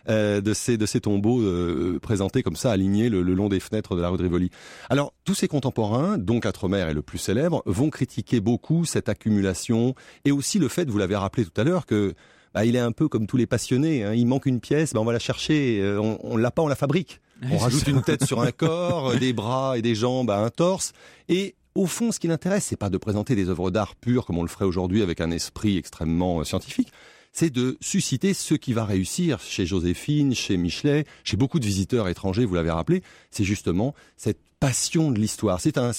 de ces tombeaux présentés comme ça, alignés le long des fenêtres de la rue de Rivoli. Alors, tous ces contemporains, dont Quatremer est le plus célèbre, vont critiquer beaucoup cette accumulation et aussi le fait, vous l'avez rappelé tout à l'heure, que il est un peu comme tous les passionnés. Il manque une pièce, on va la chercher, on l'a pas, on la fabrique. On rajoute une tête sur un corps, des bras et des jambes à un torse, et au fond, ce qui l'intéresse, c'est pas de présenter des œuvres d'art pures comme on le ferait aujourd'hui avec un esprit extrêmement scientifique. C'est de susciter ce qui va réussir chez Joséphine, chez Michelet, chez beaucoup de visiteurs étrangers, vous l'avez rappelé. C'est justement cette passion de l'histoire.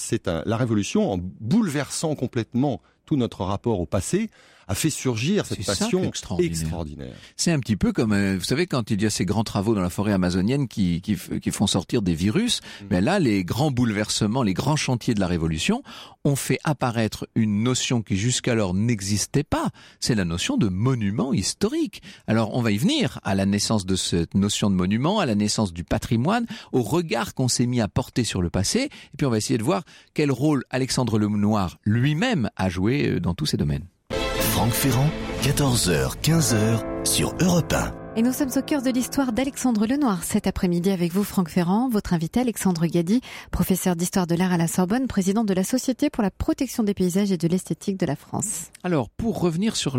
La Révolution, en bouleversant complètement tout notre rapport au passé, a fait surgir cette passion extraordinaire. C'est un petit peu comme, vous savez, quand il y a ces grands travaux dans la forêt amazonienne qui font sortir des virus, là, les grands bouleversements, les grands chantiers de la Révolution ont fait apparaître une notion qui jusqu'alors n'existait pas. C'est la notion de monument historique. Alors, on va y venir à la naissance de cette notion de monument, à la naissance du patrimoine, au regard qu'on s'est mis à porter sur le passé, et puis on va essayer de voir quel rôle Alexandre Lenoir lui-même a joué dans tous ces domaines. Franck Ferrand, 14h, 15h sur Europe 1. Et nous sommes au cœur de l'histoire d'Alexandre Lenoir cet après-midi avec vous, Franck Ferrand, votre invité Alexandre Gady, professeur d'histoire de l'art à la Sorbonne, président de la Société pour la protection des paysages et de l'esthétique de la France. Alors, pour revenir sur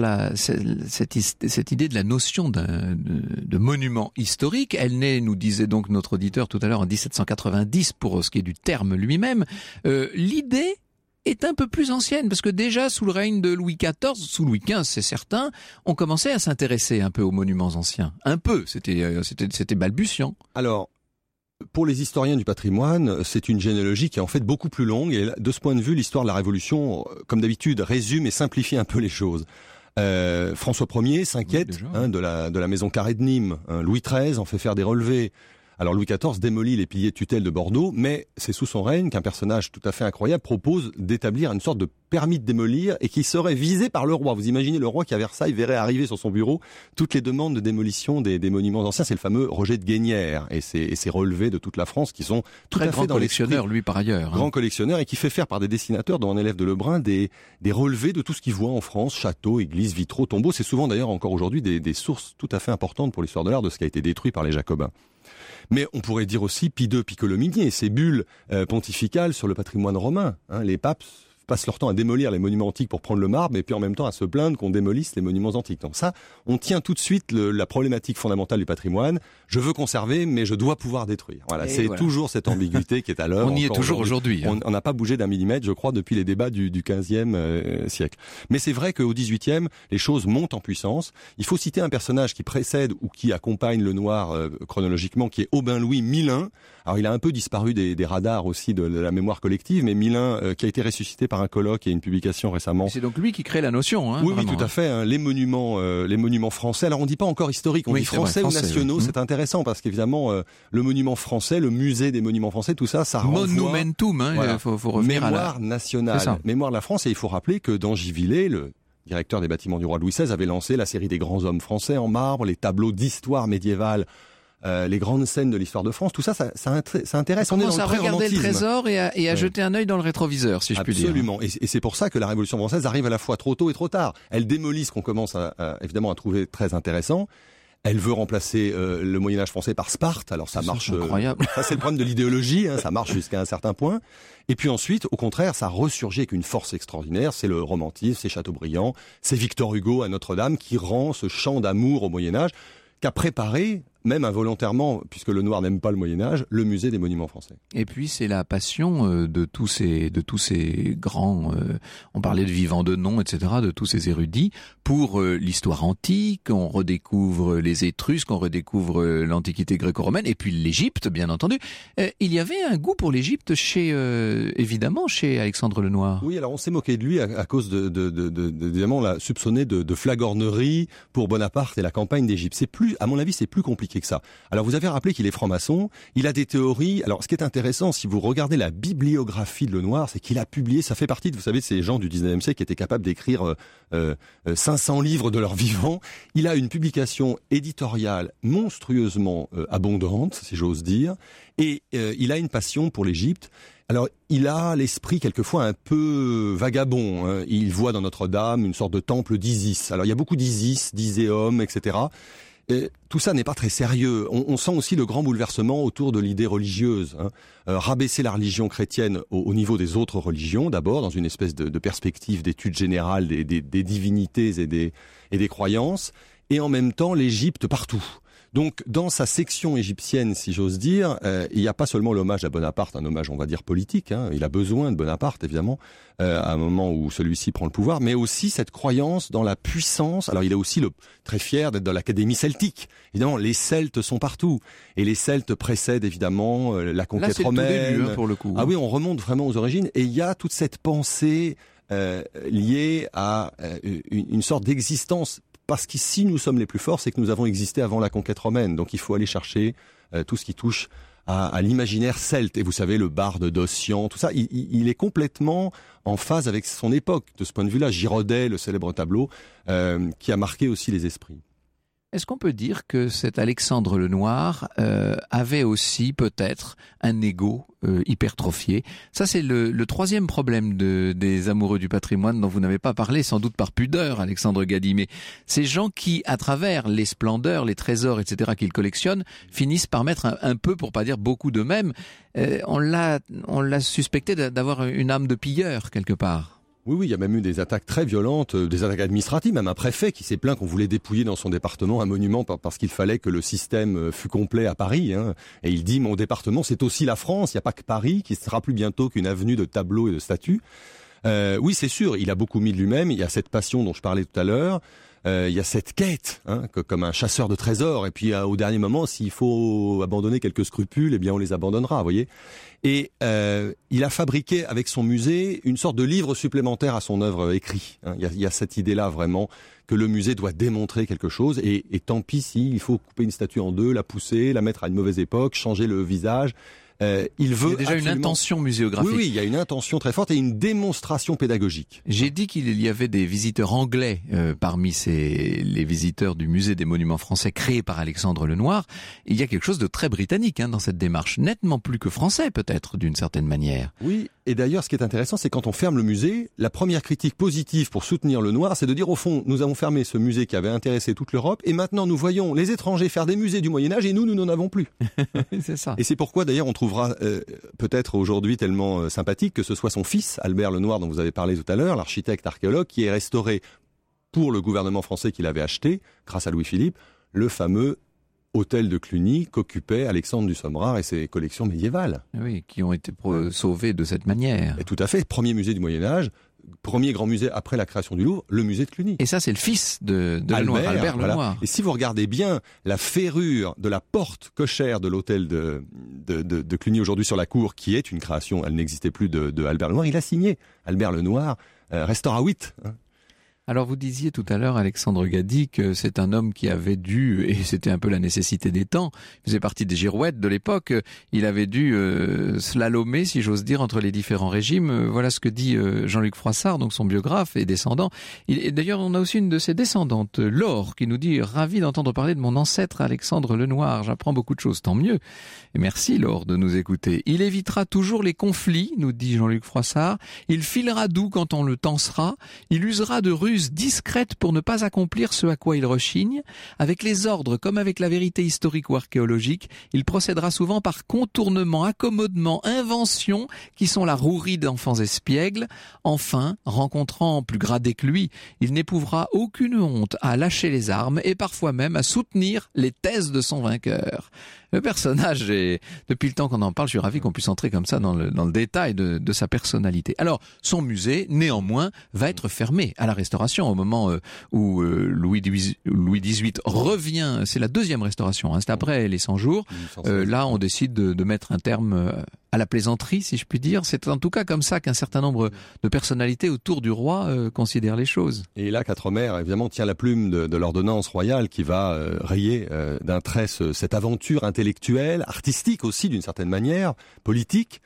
cette idée de la notion de monument historique, elle naît, nous disait donc notre auditeur tout à l'heure, en 1790 pour ce qui est du terme lui-même. L'idée est un peu plus ancienne, parce que déjà sous le règne de Louis XIV, sous Louis XV c'est certain, on commençait à s'intéresser un peu aux monuments anciens. Un peu, c'était balbutiant. Alors, pour les historiens du patrimoine, c'est une généalogie qui est en fait beaucoup plus longue, et de ce point de vue, l'histoire de la Révolution, comme d'habitude, résume et simplifie un peu les choses. François Ier s'inquiète de la maison carrée de Nîmes. Louis XIII en fait faire des relevés. Alors Louis XIV démolit les piliers de tutelle de Bordeaux, mais c'est sous son règne qu'un personnage tout à fait incroyable propose d'établir une sorte de permis de démolir et qui serait visé par le roi. Vous imaginez le roi qui à Versailles verrait arriver sur son bureau toutes les demandes de démolition des monuments anciens. C'est le fameux Roger de Guénières et ses relevés de toute la France qui sont tout à fait dans collectionneur lui par ailleurs. Grand collectionneur et qui fait faire par des dessinateurs dont un élève de Lebrun des relevés de tout ce qu'il voit en France, châteaux, églises, vitraux, tombeaux. C'est souvent d'ailleurs encore aujourd'hui des sources tout à fait importantes pour l'histoire de l'art de ce qui a été détruit par les Jacobins. Mais on pourrait dire aussi Pie II Piccolomini et ses bulles pontificales sur le patrimoine romain. Les papes passent leur temps à démolir les monuments antiques pour prendre le marbre, et puis en même temps à se plaindre qu'on démolisse les monuments antiques. Donc ça, on tient tout de suite la problématique fondamentale du patrimoine. Je veux conserver, mais je dois pouvoir détruire. Voilà, c'est toujours cette ambiguïté qui est à l'œuvre. On y est toujours aujourd'hui. On n'a pas bougé d'un millimètre, je crois, depuis les débats du 15e siècle. Mais c'est vrai qu'au 18e, les choses montent en puissance. Il faut citer un personnage qui précède ou qui accompagne Lenoir chronologiquement, qui est Aubin-Louis Milin. Alors il a un peu disparu des radars aussi de la mémoire collective, mais Milin, qui a été ressuscité par un colloque et une publication récemment. C'est donc lui qui crée la notion. Oui, tout à fait. Hein, les monuments français. Alors on dit pas encore historiques, on dit français ou nationaux. C'est intéressant parce qu'évidemment, le monument français, le musée des monuments français, tout ça, ça renvoie. Monumentum, voilà, faut revenir mémoire nationale, mémoire de la France. Et il faut rappeler que dans Givillet, le directeur des bâtiments du roi Louis XVI avait lancé la série des grands hommes français en marbre, les tableaux d'histoire médiévale. Les grandes scènes de l'histoire de France, tout ça, ça intéresse. On commence à regarder le trésor et à jeter un œil dans le rétroviseur, si je puis dire. Absolument. Et c'est pour ça que la Révolution française arrive à la fois trop tôt et trop tard. Elle démolit ce qu'on commence évidemment à trouver très intéressant. Elle veut remplacer le Moyen-Âge français par Sparte. Alors ça marche. Incroyable. Ça c'est le problème de l'idéologie. Ça marche jusqu'à un certain point. Et puis ensuite, au contraire, ça ressurgit avec une force extraordinaire. C'est le romantisme, c'est Chateaubriand, c'est Victor Hugo à Notre-Dame qui rend ce chant d'amour au Moyen-Âge qu'a préparé, même involontairement, puisque Lenoir n'aime pas le Moyen-Âge, le musée des monuments français. Et puis c'est la passion de tous ces grands, on parlait de Vivant de Nom, etc., de tous ces érudits, pour l'histoire antique. On redécouvre les Étrusques, on redécouvre l'Antiquité gréco-romaine, et puis l'Égypte, bien entendu. Il y avait un goût pour l'Égypte évidemment, chez Alexandre Lenoir. Oui, alors on s'est moqué de lui à cause évidemment, on l'a soupçonné de flagornerie pour Bonaparte et la campagne d'Égypte. À mon avis, c'est plus compliqué que ça. Alors vous avez rappelé qu'il est franc-maçon, il a des théories. Alors ce qui est intéressant, si vous regardez la bibliographie de Lenoir, c'est qu'il a publié, ça fait partie, vous savez, de ces gens du 19e siècle qui étaient capables d'écrire 500 livres de leur vivant. Il a une publication éditoriale monstrueusement abondante, si j'ose dire, et il a une passion pour l'Égypte. Alors, il a l'esprit quelquefois un peu vagabond. Hein. Il voit dans Notre-Dame une sorte de temple d'Isis. Alors, il y a beaucoup d'Isis, d'Iséum, etc. Et tout ça n'est pas très sérieux. On sent aussi le grand bouleversement autour de l'idée religieuse. Hein. Rabaisser la religion chrétienne au niveau des autres religions, d'abord, dans une espèce de perspective d'étude générale des divinités et des croyances, et en même temps l'Égypte partout. Donc, dans sa section égyptienne, si j'ose dire, il n'y a pas seulement l'hommage à Bonaparte, un hommage, on va dire, politique. Hein, il a besoin de Bonaparte, évidemment, à un moment où celui-ci prend le pouvoir, mais aussi cette croyance dans la puissance. Alors, il est aussi très fier d'être dans l'Académie celtique. Évidemment, les Celtes sont partout. Et les Celtes précèdent, évidemment, la conquête romaine. Là, c'est le tout début, pour le coup. Ah oui, on remonte vraiment aux origines. Et il y a toute cette pensée liée à une sorte d'existence. Parce qu'ici, nous sommes les plus forts, c'est que nous avons existé avant la conquête romaine. Donc il faut aller chercher tout ce qui touche à l'imaginaire celte. Et vous savez, le barde d'Ossian, tout ça, il est complètement en phase avec son époque. De ce point de vue-là, Girodet, le célèbre tableau, qui a marqué aussi les esprits. Est-ce qu'on peut dire que cet Alexandre Lenoir avait aussi peut-être un ego hypertrophié? Ça, c'est le troisième problème des amoureux du patrimoine dont vous n'avez pas parlé, sans doute par pudeur, Alexandre Gady. Mais ces gens qui, à travers les splendeurs, les trésors, etc. qu'ils collectionnent, finissent par mettre un peu, pour pas dire beaucoup d'eux-mêmes. On l'a suspecté d'avoir une âme de pilleur quelque part. Oui, il y a même eu des attaques très violentes, des attaques administratives, même un préfet qui s'est plaint qu'on voulait dépouiller dans son département un monument parce qu'il fallait que le système fût complet à Paris. Hein. Et il dit, mon département, c'est aussi la France, il n'y a pas que Paris, qui sera plus bientôt qu'une avenue de tableaux et de statues. Oui, c'est sûr, il a beaucoup mis de lui-même, il y a cette passion dont je parlais tout à l'heure. Il y a cette quête, hein, comme un chasseur de trésors. Et puis au dernier moment, s'il faut abandonner quelques scrupules, eh bien on les abandonnera, vous voyez. Et il a fabriqué avec son musée une sorte de livre supplémentaire à son œuvre écrit. Hein. Il y a cette idée-là vraiment que le musée doit démontrer quelque chose. Et tant pis s'il faut couper une statue en deux, la pousser, la mettre à une mauvaise époque, changer le visage. Il veut déjà une intention muséographique. Oui, il y a une intention très forte et une démonstration pédagogique. J'ai dit qu'il y avait des visiteurs anglais parmi les visiteurs du musée des monuments français créés par Alexandre Lenoir. Il y a quelque chose de très britannique dans cette démarche, nettement plus que français peut-être d'une certaine manière. Oui. Et d'ailleurs, ce qui est intéressant, c'est quand on ferme le musée, la première critique positive pour soutenir Lenoir, c'est de dire au fond, nous avons fermé ce musée qui avait intéressé toute l'Europe, et maintenant nous voyons les étrangers faire des musées du Moyen-Âge, et nous n'en avons plus. C'est ça. Et c'est pourquoi d'ailleurs on trouvera peut-être aujourd'hui tellement sympathique que ce soit son fils, Albert Lenoir, dont vous avez parlé tout à l'heure, l'architecte archéologue, qui est restauré pour le gouvernement français qui l'avait acheté, grâce à Louis-Philippe, le fameux hôtel de Cluny qu'occupait Alexandre du Sommerard et ses collections médiévales. Oui, qui ont été sauvées de cette manière. Et tout à fait, premier musée du Moyen-Âge, premier grand musée après la création du Louvre, le musée de Cluny. Et ça, c'est le fils de Lenoir, Albert voilà. Lenoir. Et si vous regardez bien la ferrure de la porte cochère de l'hôtel de Cluny aujourd'hui sur la cour, qui est une création, elle n'existait plus de Albert Lenoir, il a signé. Albert Lenoir, restaure à 8. Alors vous disiez tout à l'heure, Alexandre Gady, que c'est un homme qui avait dû, et c'était un peu la nécessité des temps, il faisait partie des girouettes de l'époque, il avait dû slalomer, si j'ose dire, entre les différents régimes. Voilà ce que dit Jean-Luc Froissart, donc son biographe et descendant. Et d'ailleurs, on a aussi une de ses descendantes, Laure, qui nous dit « Ravi d'entendre parler de mon ancêtre Alexandre Lenoir, j'apprends beaucoup de choses, tant mieux. » Et merci Laure de nous écouter. « Il évitera toujours les conflits, nous dit Jean-Luc Froissart, il filera doux quand on le tensera, il usera de ruses discrète pour ne pas accomplir ce à quoi il rechigne. Avec les ordres comme avec la vérité historique ou archéologique, il procédera souvent par contournement, accommodement, invention, qui sont la rouerie d'enfants espiègles. Enfin, rencontrant plus gradé que lui, il n'éprouvera aucune honte à lâcher les armes et parfois même à soutenir les thèses de son vainqueur. » Le personnage, depuis le temps qu'on en parle, je suis ravi qu'on puisse entrer comme ça dans le détail de sa personnalité. Alors, son musée, néanmoins, va être fermé à la restauration au moment où Louis XVIII revient. C'est la deuxième restauration, hein, c'est après les 100 jours. Là, on décide de mettre un terme à la plaisanterie, si je puis dire. C'est en tout cas comme ça qu'un certain nombre de personnalités autour du roi considèrent les choses. Et là, Quatremer, évidemment, tient la plume de l'ordonnance royale qui va rayer d'un trait cette aventure intellectuelle, artistique aussi d'une certaine manière, politique,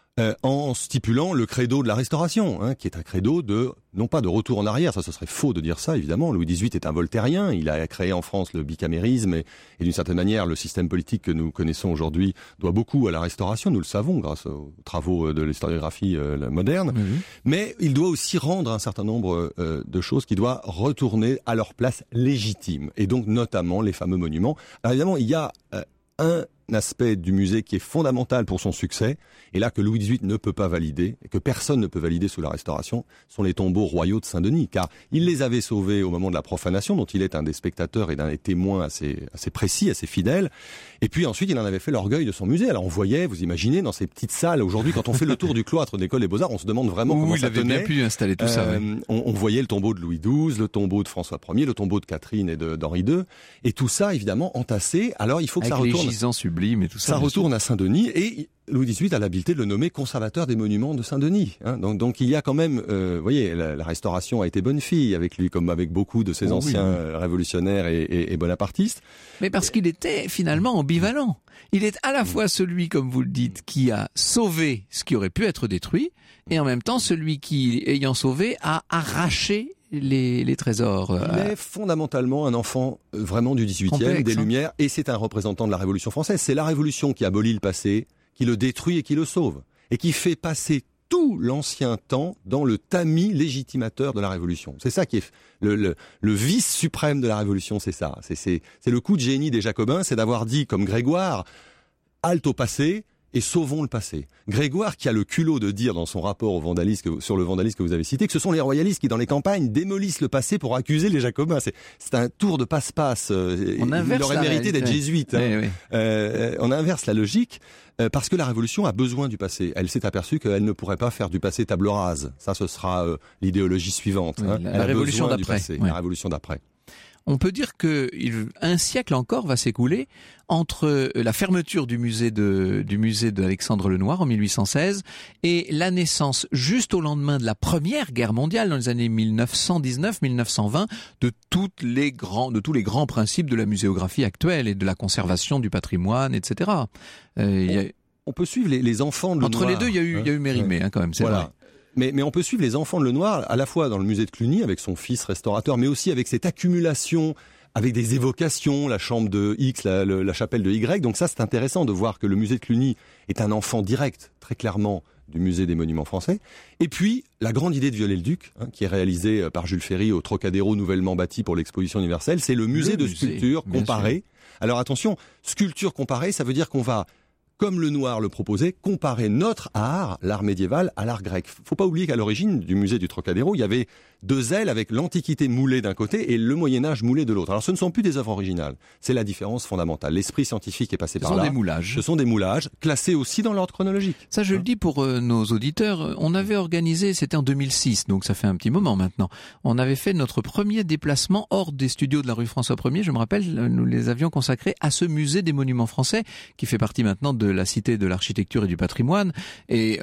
en stipulant le credo de la Restauration, hein, qui est un credo non pas de retour en arrière, ça ce serait faux de dire ça évidemment, Louis XVIII est un voltairien, il a créé en France le bicamérisme et d'une certaine manière le système politique que nous connaissons aujourd'hui doit beaucoup à la Restauration, nous le savons grâce aux travaux de l'historiographie moderne, mais il doit aussi rendre un certain nombre de choses qui doivent retourner à leur place légitime, et donc notamment les fameux monuments. Alors évidemment il y a un aspect du musée qui est fondamental pour son succès, et là que Louis XVIII ne peut pas valider, et que personne ne peut valider sous la Restauration, sont les tombeaux royaux de Saint-Denis, car il les avait sauvés au moment de la profanation, dont il est un des spectateurs et d'un des témoins assez précis, assez fidèle, et puis ensuite il en avait fait l'orgueil de son musée. Alors on voyait, vous imaginez, dans ces petites salles, aujourd'hui quand on fait le tour du cloître d'école des Beaux-Arts, on se demande vraiment comment ça tenait. Il avait bien pu installer tout ça. Oui. On voyait le tombeau de Louis XII, le tombeau de François Ier, le tombeau de Catherine et d'Henri II, et tout ça évidemment entassé, alors il faut que avec ça retourne. Les gisants sublimes et tout ça. Ça retourne à Saint-Denis, et Louis XVIII a l'habileté de le nommer conservateur des monuments de Saint-Denis. Hein. Donc il y a quand même, vous voyez, la Restauration a été bonne fille avec lui, comme avec beaucoup de ses anciens révolutionnaires et bonapartistes. Mais parce qu'il était finalement ambivalent. Il est à la fois celui, comme vous le dites, qui a sauvé ce qui aurait pu être détruit, et en même temps celui qui, ayant sauvé, a arraché les trésors. Il est fondamentalement un enfant vraiment du 18e, complexe, des Lumières, et c'est un représentant de la Révolution française. C'est la Révolution qui abolit le passé, qui le détruit et qui le sauve, et qui fait passer tout l'ancien temps dans le tamis légitimateur de la Révolution. C'est ça qui est le vice suprême de la Révolution, c'est ça. C'est le coup de génie des Jacobins, c'est d'avoir dit, comme Grégoire, halte au passé, et sauvons le passé. Grégoire qui a le culot de dire dans son rapport au vandalisme, sur le vandalisme que vous avez cité, que ce sont les royalistes qui dans les campagnes démolissent le passé pour accuser les Jacobins. C'est un tour de passe-passe. On inverse, il aurait mérité d'être jésuite. Hein. Oui. On inverse la logique parce que la Révolution a besoin du passé. Elle s'est aperçue qu'elle ne pourrait pas faire du passé table rase. Ça, ce sera l'idéologie suivante. Oui, hein. la révolution d'après. La révolution d'après. On peut dire que un siècle encore va s'écouler entre la fermeture du musée d'Alexandre Lenoir en 1816 et la naissance juste au lendemain de la Première Guerre mondiale dans les années 1919-1920 de tous les grands principes de la muséographie actuelle et de la conservation du patrimoine, etc. On peut suivre les enfants de Lenoir. Entre les deux, il y a eu Mérimée quand même, c'est vrai. Mais on peut suivre les enfants de Lenoir à la fois dans le musée de Cluny avec son fils restaurateur, mais aussi avec cette accumulation, avec des évocations, la chambre de X, la chapelle de Y. Donc ça, c'est intéressant de voir que le musée de Cluny est un enfant direct, très clairement, du musée des Monuments Français. Et puis, la grande idée de Viollet-le-Duc, qui est réalisée par Jules Ferry au Trocadéro nouvellement bâti pour l'exposition universelle, c'est le musée de sculpture comparée. Alors attention, sculpture comparée, ça veut dire qu'on va, comme Lenoir le proposait, comparer notre art, l'art médiéval, à l'art grec. Faut pas oublier qu'à l'origine du musée du Trocadéro, il y avait deux ailes avec l'Antiquité moulée d'un côté et le Moyen-Âge moulé de l'autre. Alors ce ne sont plus des œuvres originales, c'est la différence fondamentale. L'esprit scientifique est passé par là. Ce sont des moulages. Ce sont des moulages, classés aussi dans l'ordre chronologique. Ça, je le dis pour nos auditeurs, on avait organisé, c'était en 2006, donc ça fait un petit moment maintenant, on avait fait notre premier déplacement hors des studios de la rue François 1er, je me rappelle, nous les avions consacrés à ce musée des Monuments Français, qui fait partie maintenant de la Cité de l'Architecture et du Patrimoine, et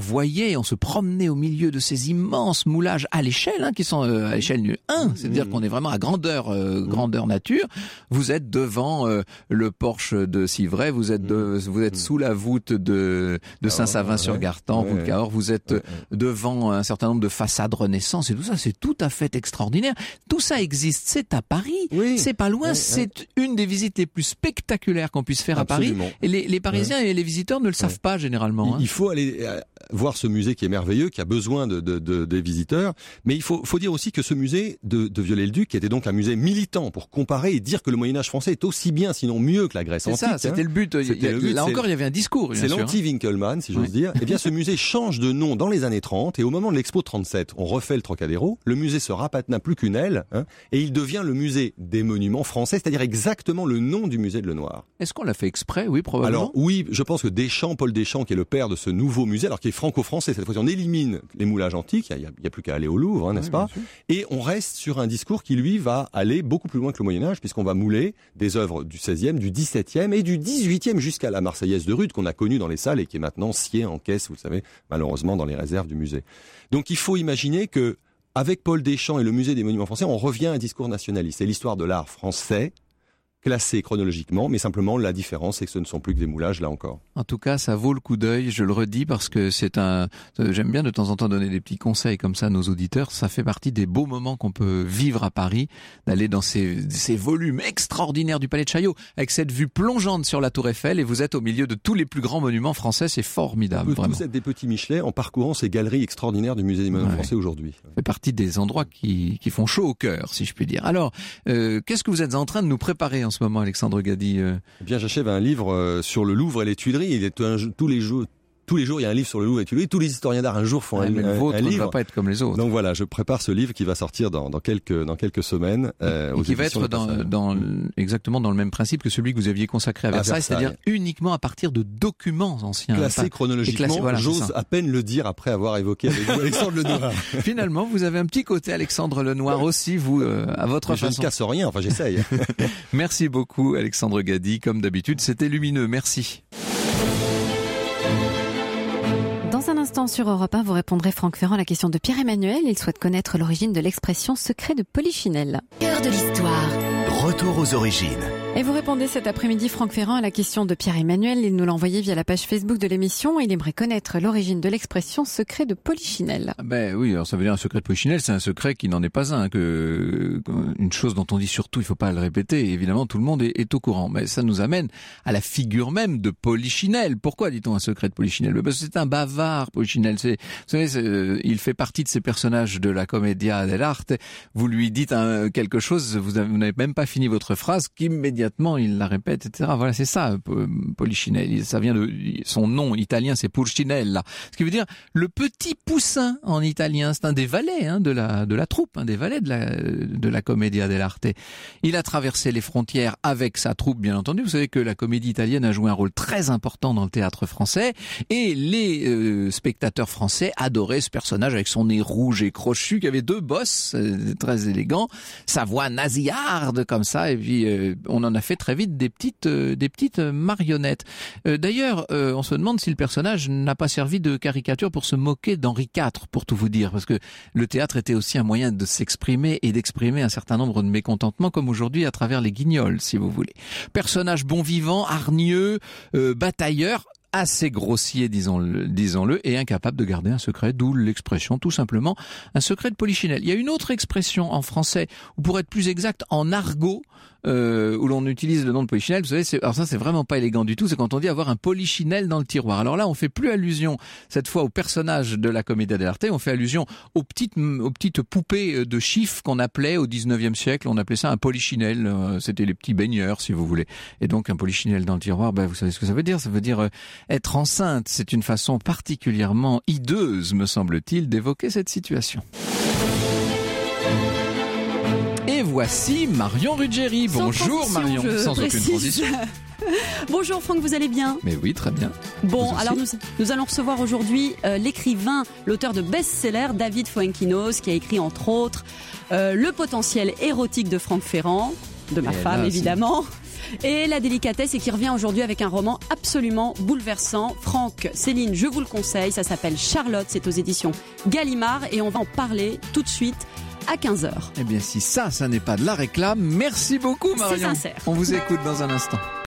on se promenait au milieu de ces immenses moulages à l'échelle, qui sont à l'échelle 1, c'est-à-dire qu'on est vraiment à grandeur nature. Vous êtes devant le porche de Civray, vous êtes sous la voûte de Saint-Savin-sur-Gartan, voûte Cahors, vous êtes devant un certain nombre de façades Renaissance et tout ça, c'est tout à fait extraordinaire. Tout ça existe, c'est à Paris, c'est pas loin, c'est une des visites les plus spectaculaires qu'on puisse faire Absolument. à Paris. Et les Parisiens et les visiteurs ne le savent pas généralement. Il faut aller voir ce musée qui est merveilleux, qui a besoin des visiteurs, mais il faut dire aussi que ce musée de Viollet-le-Duc, qui était donc un musée militant pour comparer et dire que le Moyen-Âge français est aussi bien, sinon mieux que la Grèce antique. C'est ça, c'était le but. Là encore, il y avait un discours. C'est l'anti-Winkelmann, si j'ose dire. Eh bien, ce musée change de nom dans les années 30 et au moment de l'Expo 37, on refait le Trocadéro. Le musée se rapatrie, n'a plus qu'une aile, et il devient le musée des Monuments Français, c'est-à-dire exactement le nom du musée de Lenoir. Est-ce qu'on l'a fait exprès? Oui, probablement. Alors oui, je pense que Paul Deschamps, qui est le père de ce nouveau musée, alors qui est franco-français, cette fois-ci on élimine les moulages antiques, il y a plus qu'à aller au Louvre, n'est-ce pas? Et on reste sur un discours qui lui va aller beaucoup plus loin que le Moyen-Âge, puisqu'on va mouler des œuvres du XVIe, du XVIIe et du XVIIIe jusqu'à la Marseillaise de Rude qu'on a connue dans les salles et qui est maintenant sciée en caisse, vous le savez, malheureusement dans les réserves du musée. Donc il faut imaginer que avec Paul Deschamps et le musée des Monuments Français, on revient à un discours nationaliste. C'est l'histoire de l'art français, classé chronologiquement, mais simplement la différence, c'est que ce ne sont plus que des moulages, là encore. En tout cas, ça vaut le coup d'œil, je le redis, parce que j'aime bien de temps en temps donner des petits conseils comme ça à nos auditeurs. Ça fait partie des beaux moments qu'on peut vivre à Paris, d'aller dans ces volumes extraordinaires du Palais de Chaillot, avec cette vue plongeante sur la Tour Eiffel, et vous êtes au milieu de tous les plus grands monuments français, c'est formidable, vraiment. Vous êtes des petits Michelets en parcourant ces galeries extraordinaires du Musée des Monuments Français aujourd'hui. Ça fait partie des endroits qui font chaud au cœur, si je puis dire. Alors, qu'est-ce que vous êtes en train de nous préparer en ce moment, Alexandre Gady? Eh bien, j'achève un livre sur le Louvre et les Tuileries. Il est tous les jours, il y a un livre sur le Louvre et les Tuileries. Tous les historiens d'art un jour font un livre. Mais le vôtre ne va pas être comme les autres. Donc voilà, je prépare ce livre qui va sortir dans quelques semaines. Et qui va être exactement dans le même principe que celui que vous aviez consacré à Versailles, c'est-à-dire uniquement à partir de documents anciens. Classés chronologiquement, j'ose à peine le dire après avoir évoqué avec vous Alexandre Lenoir. Finalement, vous avez un petit côté Alexandre Lenoir aussi, vous, à votre façon. Je ne casse rien, enfin j'essaye. Merci beaucoup Alexandre Gady, comme d'habitude, c'était lumineux, merci. Dans un instant sur Europe 1, vous répondrez Franck Ferrand à la question de Pierre-Emmanuel. Il souhaite connaître l'origine de l'expression secret de Polichinelle. Cœur de l'histoire. Retour aux origines. Et vous répondez cet après-midi, Franck Ferrand, à la question de Pierre-Emmanuel. Il nous l'a envoyé via la page Facebook de l'émission. Il aimerait connaître l'origine de l'expression secret de Polichinelle. Ben oui, alors ça veut dire un secret de Polichinelle, c'est un secret qui n'en est pas un. Une chose dont on dit surtout, il ne faut pas le répéter. Et évidemment, tout le monde est au courant. Mais ça nous amène à la figure même de Polichinelle. Pourquoi dit-on un secret de Polichinelle? Parce que c'est un bavard, Polichinelle. Vous savez, il fait partie de ces personnages de la Commedia dell'arte. Vous lui dites quelque chose, vous n'avez même pas fini votre phrase, qu'immédiatement il la répète, etc. Voilà, c'est ça, Polichinelle. Ça vient de son nom italien, c'est Pulcinella. Ce qui veut dire le petit poussin en italien. C'est un des valets de la troupe, un des valets de la Commedia dell'arte. Il a traversé les frontières avec sa troupe, bien entendu. Vous savez que la comédie italienne a joué un rôle très important dans le théâtre français, et les spectateurs français adoraient ce personnage avec son nez rouge et crochu, qui avait deux bosses très élégants, sa voix nasillarde comme ça, et puis on en a fait très vite des petites marionnettes. D'ailleurs, on se demande si le personnage n'a pas servi de caricature pour se moquer d'Henri IV, pour tout vous dire, parce que le théâtre était aussi un moyen de s'exprimer et d'exprimer un certain nombre de mécontentements, comme aujourd'hui à travers les guignols, si vous voulez. Personnage bon vivant, hargneux, batailleur, assez grossier, disons-le, et incapable de garder un secret, d'où l'expression tout simplement un secret de polichinelle. Il y a une autre expression en français, ou pour être plus exact, en argot, où l'on utilise le nom de polichinelle. Vous savez, alors ça c'est vraiment pas élégant du tout, c'est quand on dit avoir un polichinelle dans le tiroir. Alors là, on fait plus allusion cette fois au personnage de la Commedia dell'arte, on fait allusion aux petites poupées de chiffres qu'on appelait au 19e siècle, on appelait ça un polichinelle, c'était les petits baigneurs si vous voulez. Et donc un polichinelle dans le tiroir, vous savez ce que ça veut dire ? Ça veut dire être enceinte. C'est une façon particulièrement hideuse, me semble-t-il, d'évoquer cette situation. Et voici Marion Ruggieri. Bonjour Marion, sans aucune transition. Bonjour Franck, vous allez bien ? Mais oui, très bien. Bon, alors nous allons recevoir aujourd'hui l'écrivain, l'auteur de best-seller David Fuenquinos, qui a écrit entre autres Le potentiel érotique de Franck Ferrand, de ma femme évidemment, et La délicatesse, et qui revient aujourd'hui avec un roman absolument bouleversant. Franck, Céline, je vous le conseille, ça s'appelle Charlotte, c'est aux éditions Gallimard, et on va en parler tout de suite à 15h. Eh bien si ça n'est pas de la réclame, merci beaucoup Marion. C'est sincère. On vous écoute dans un instant.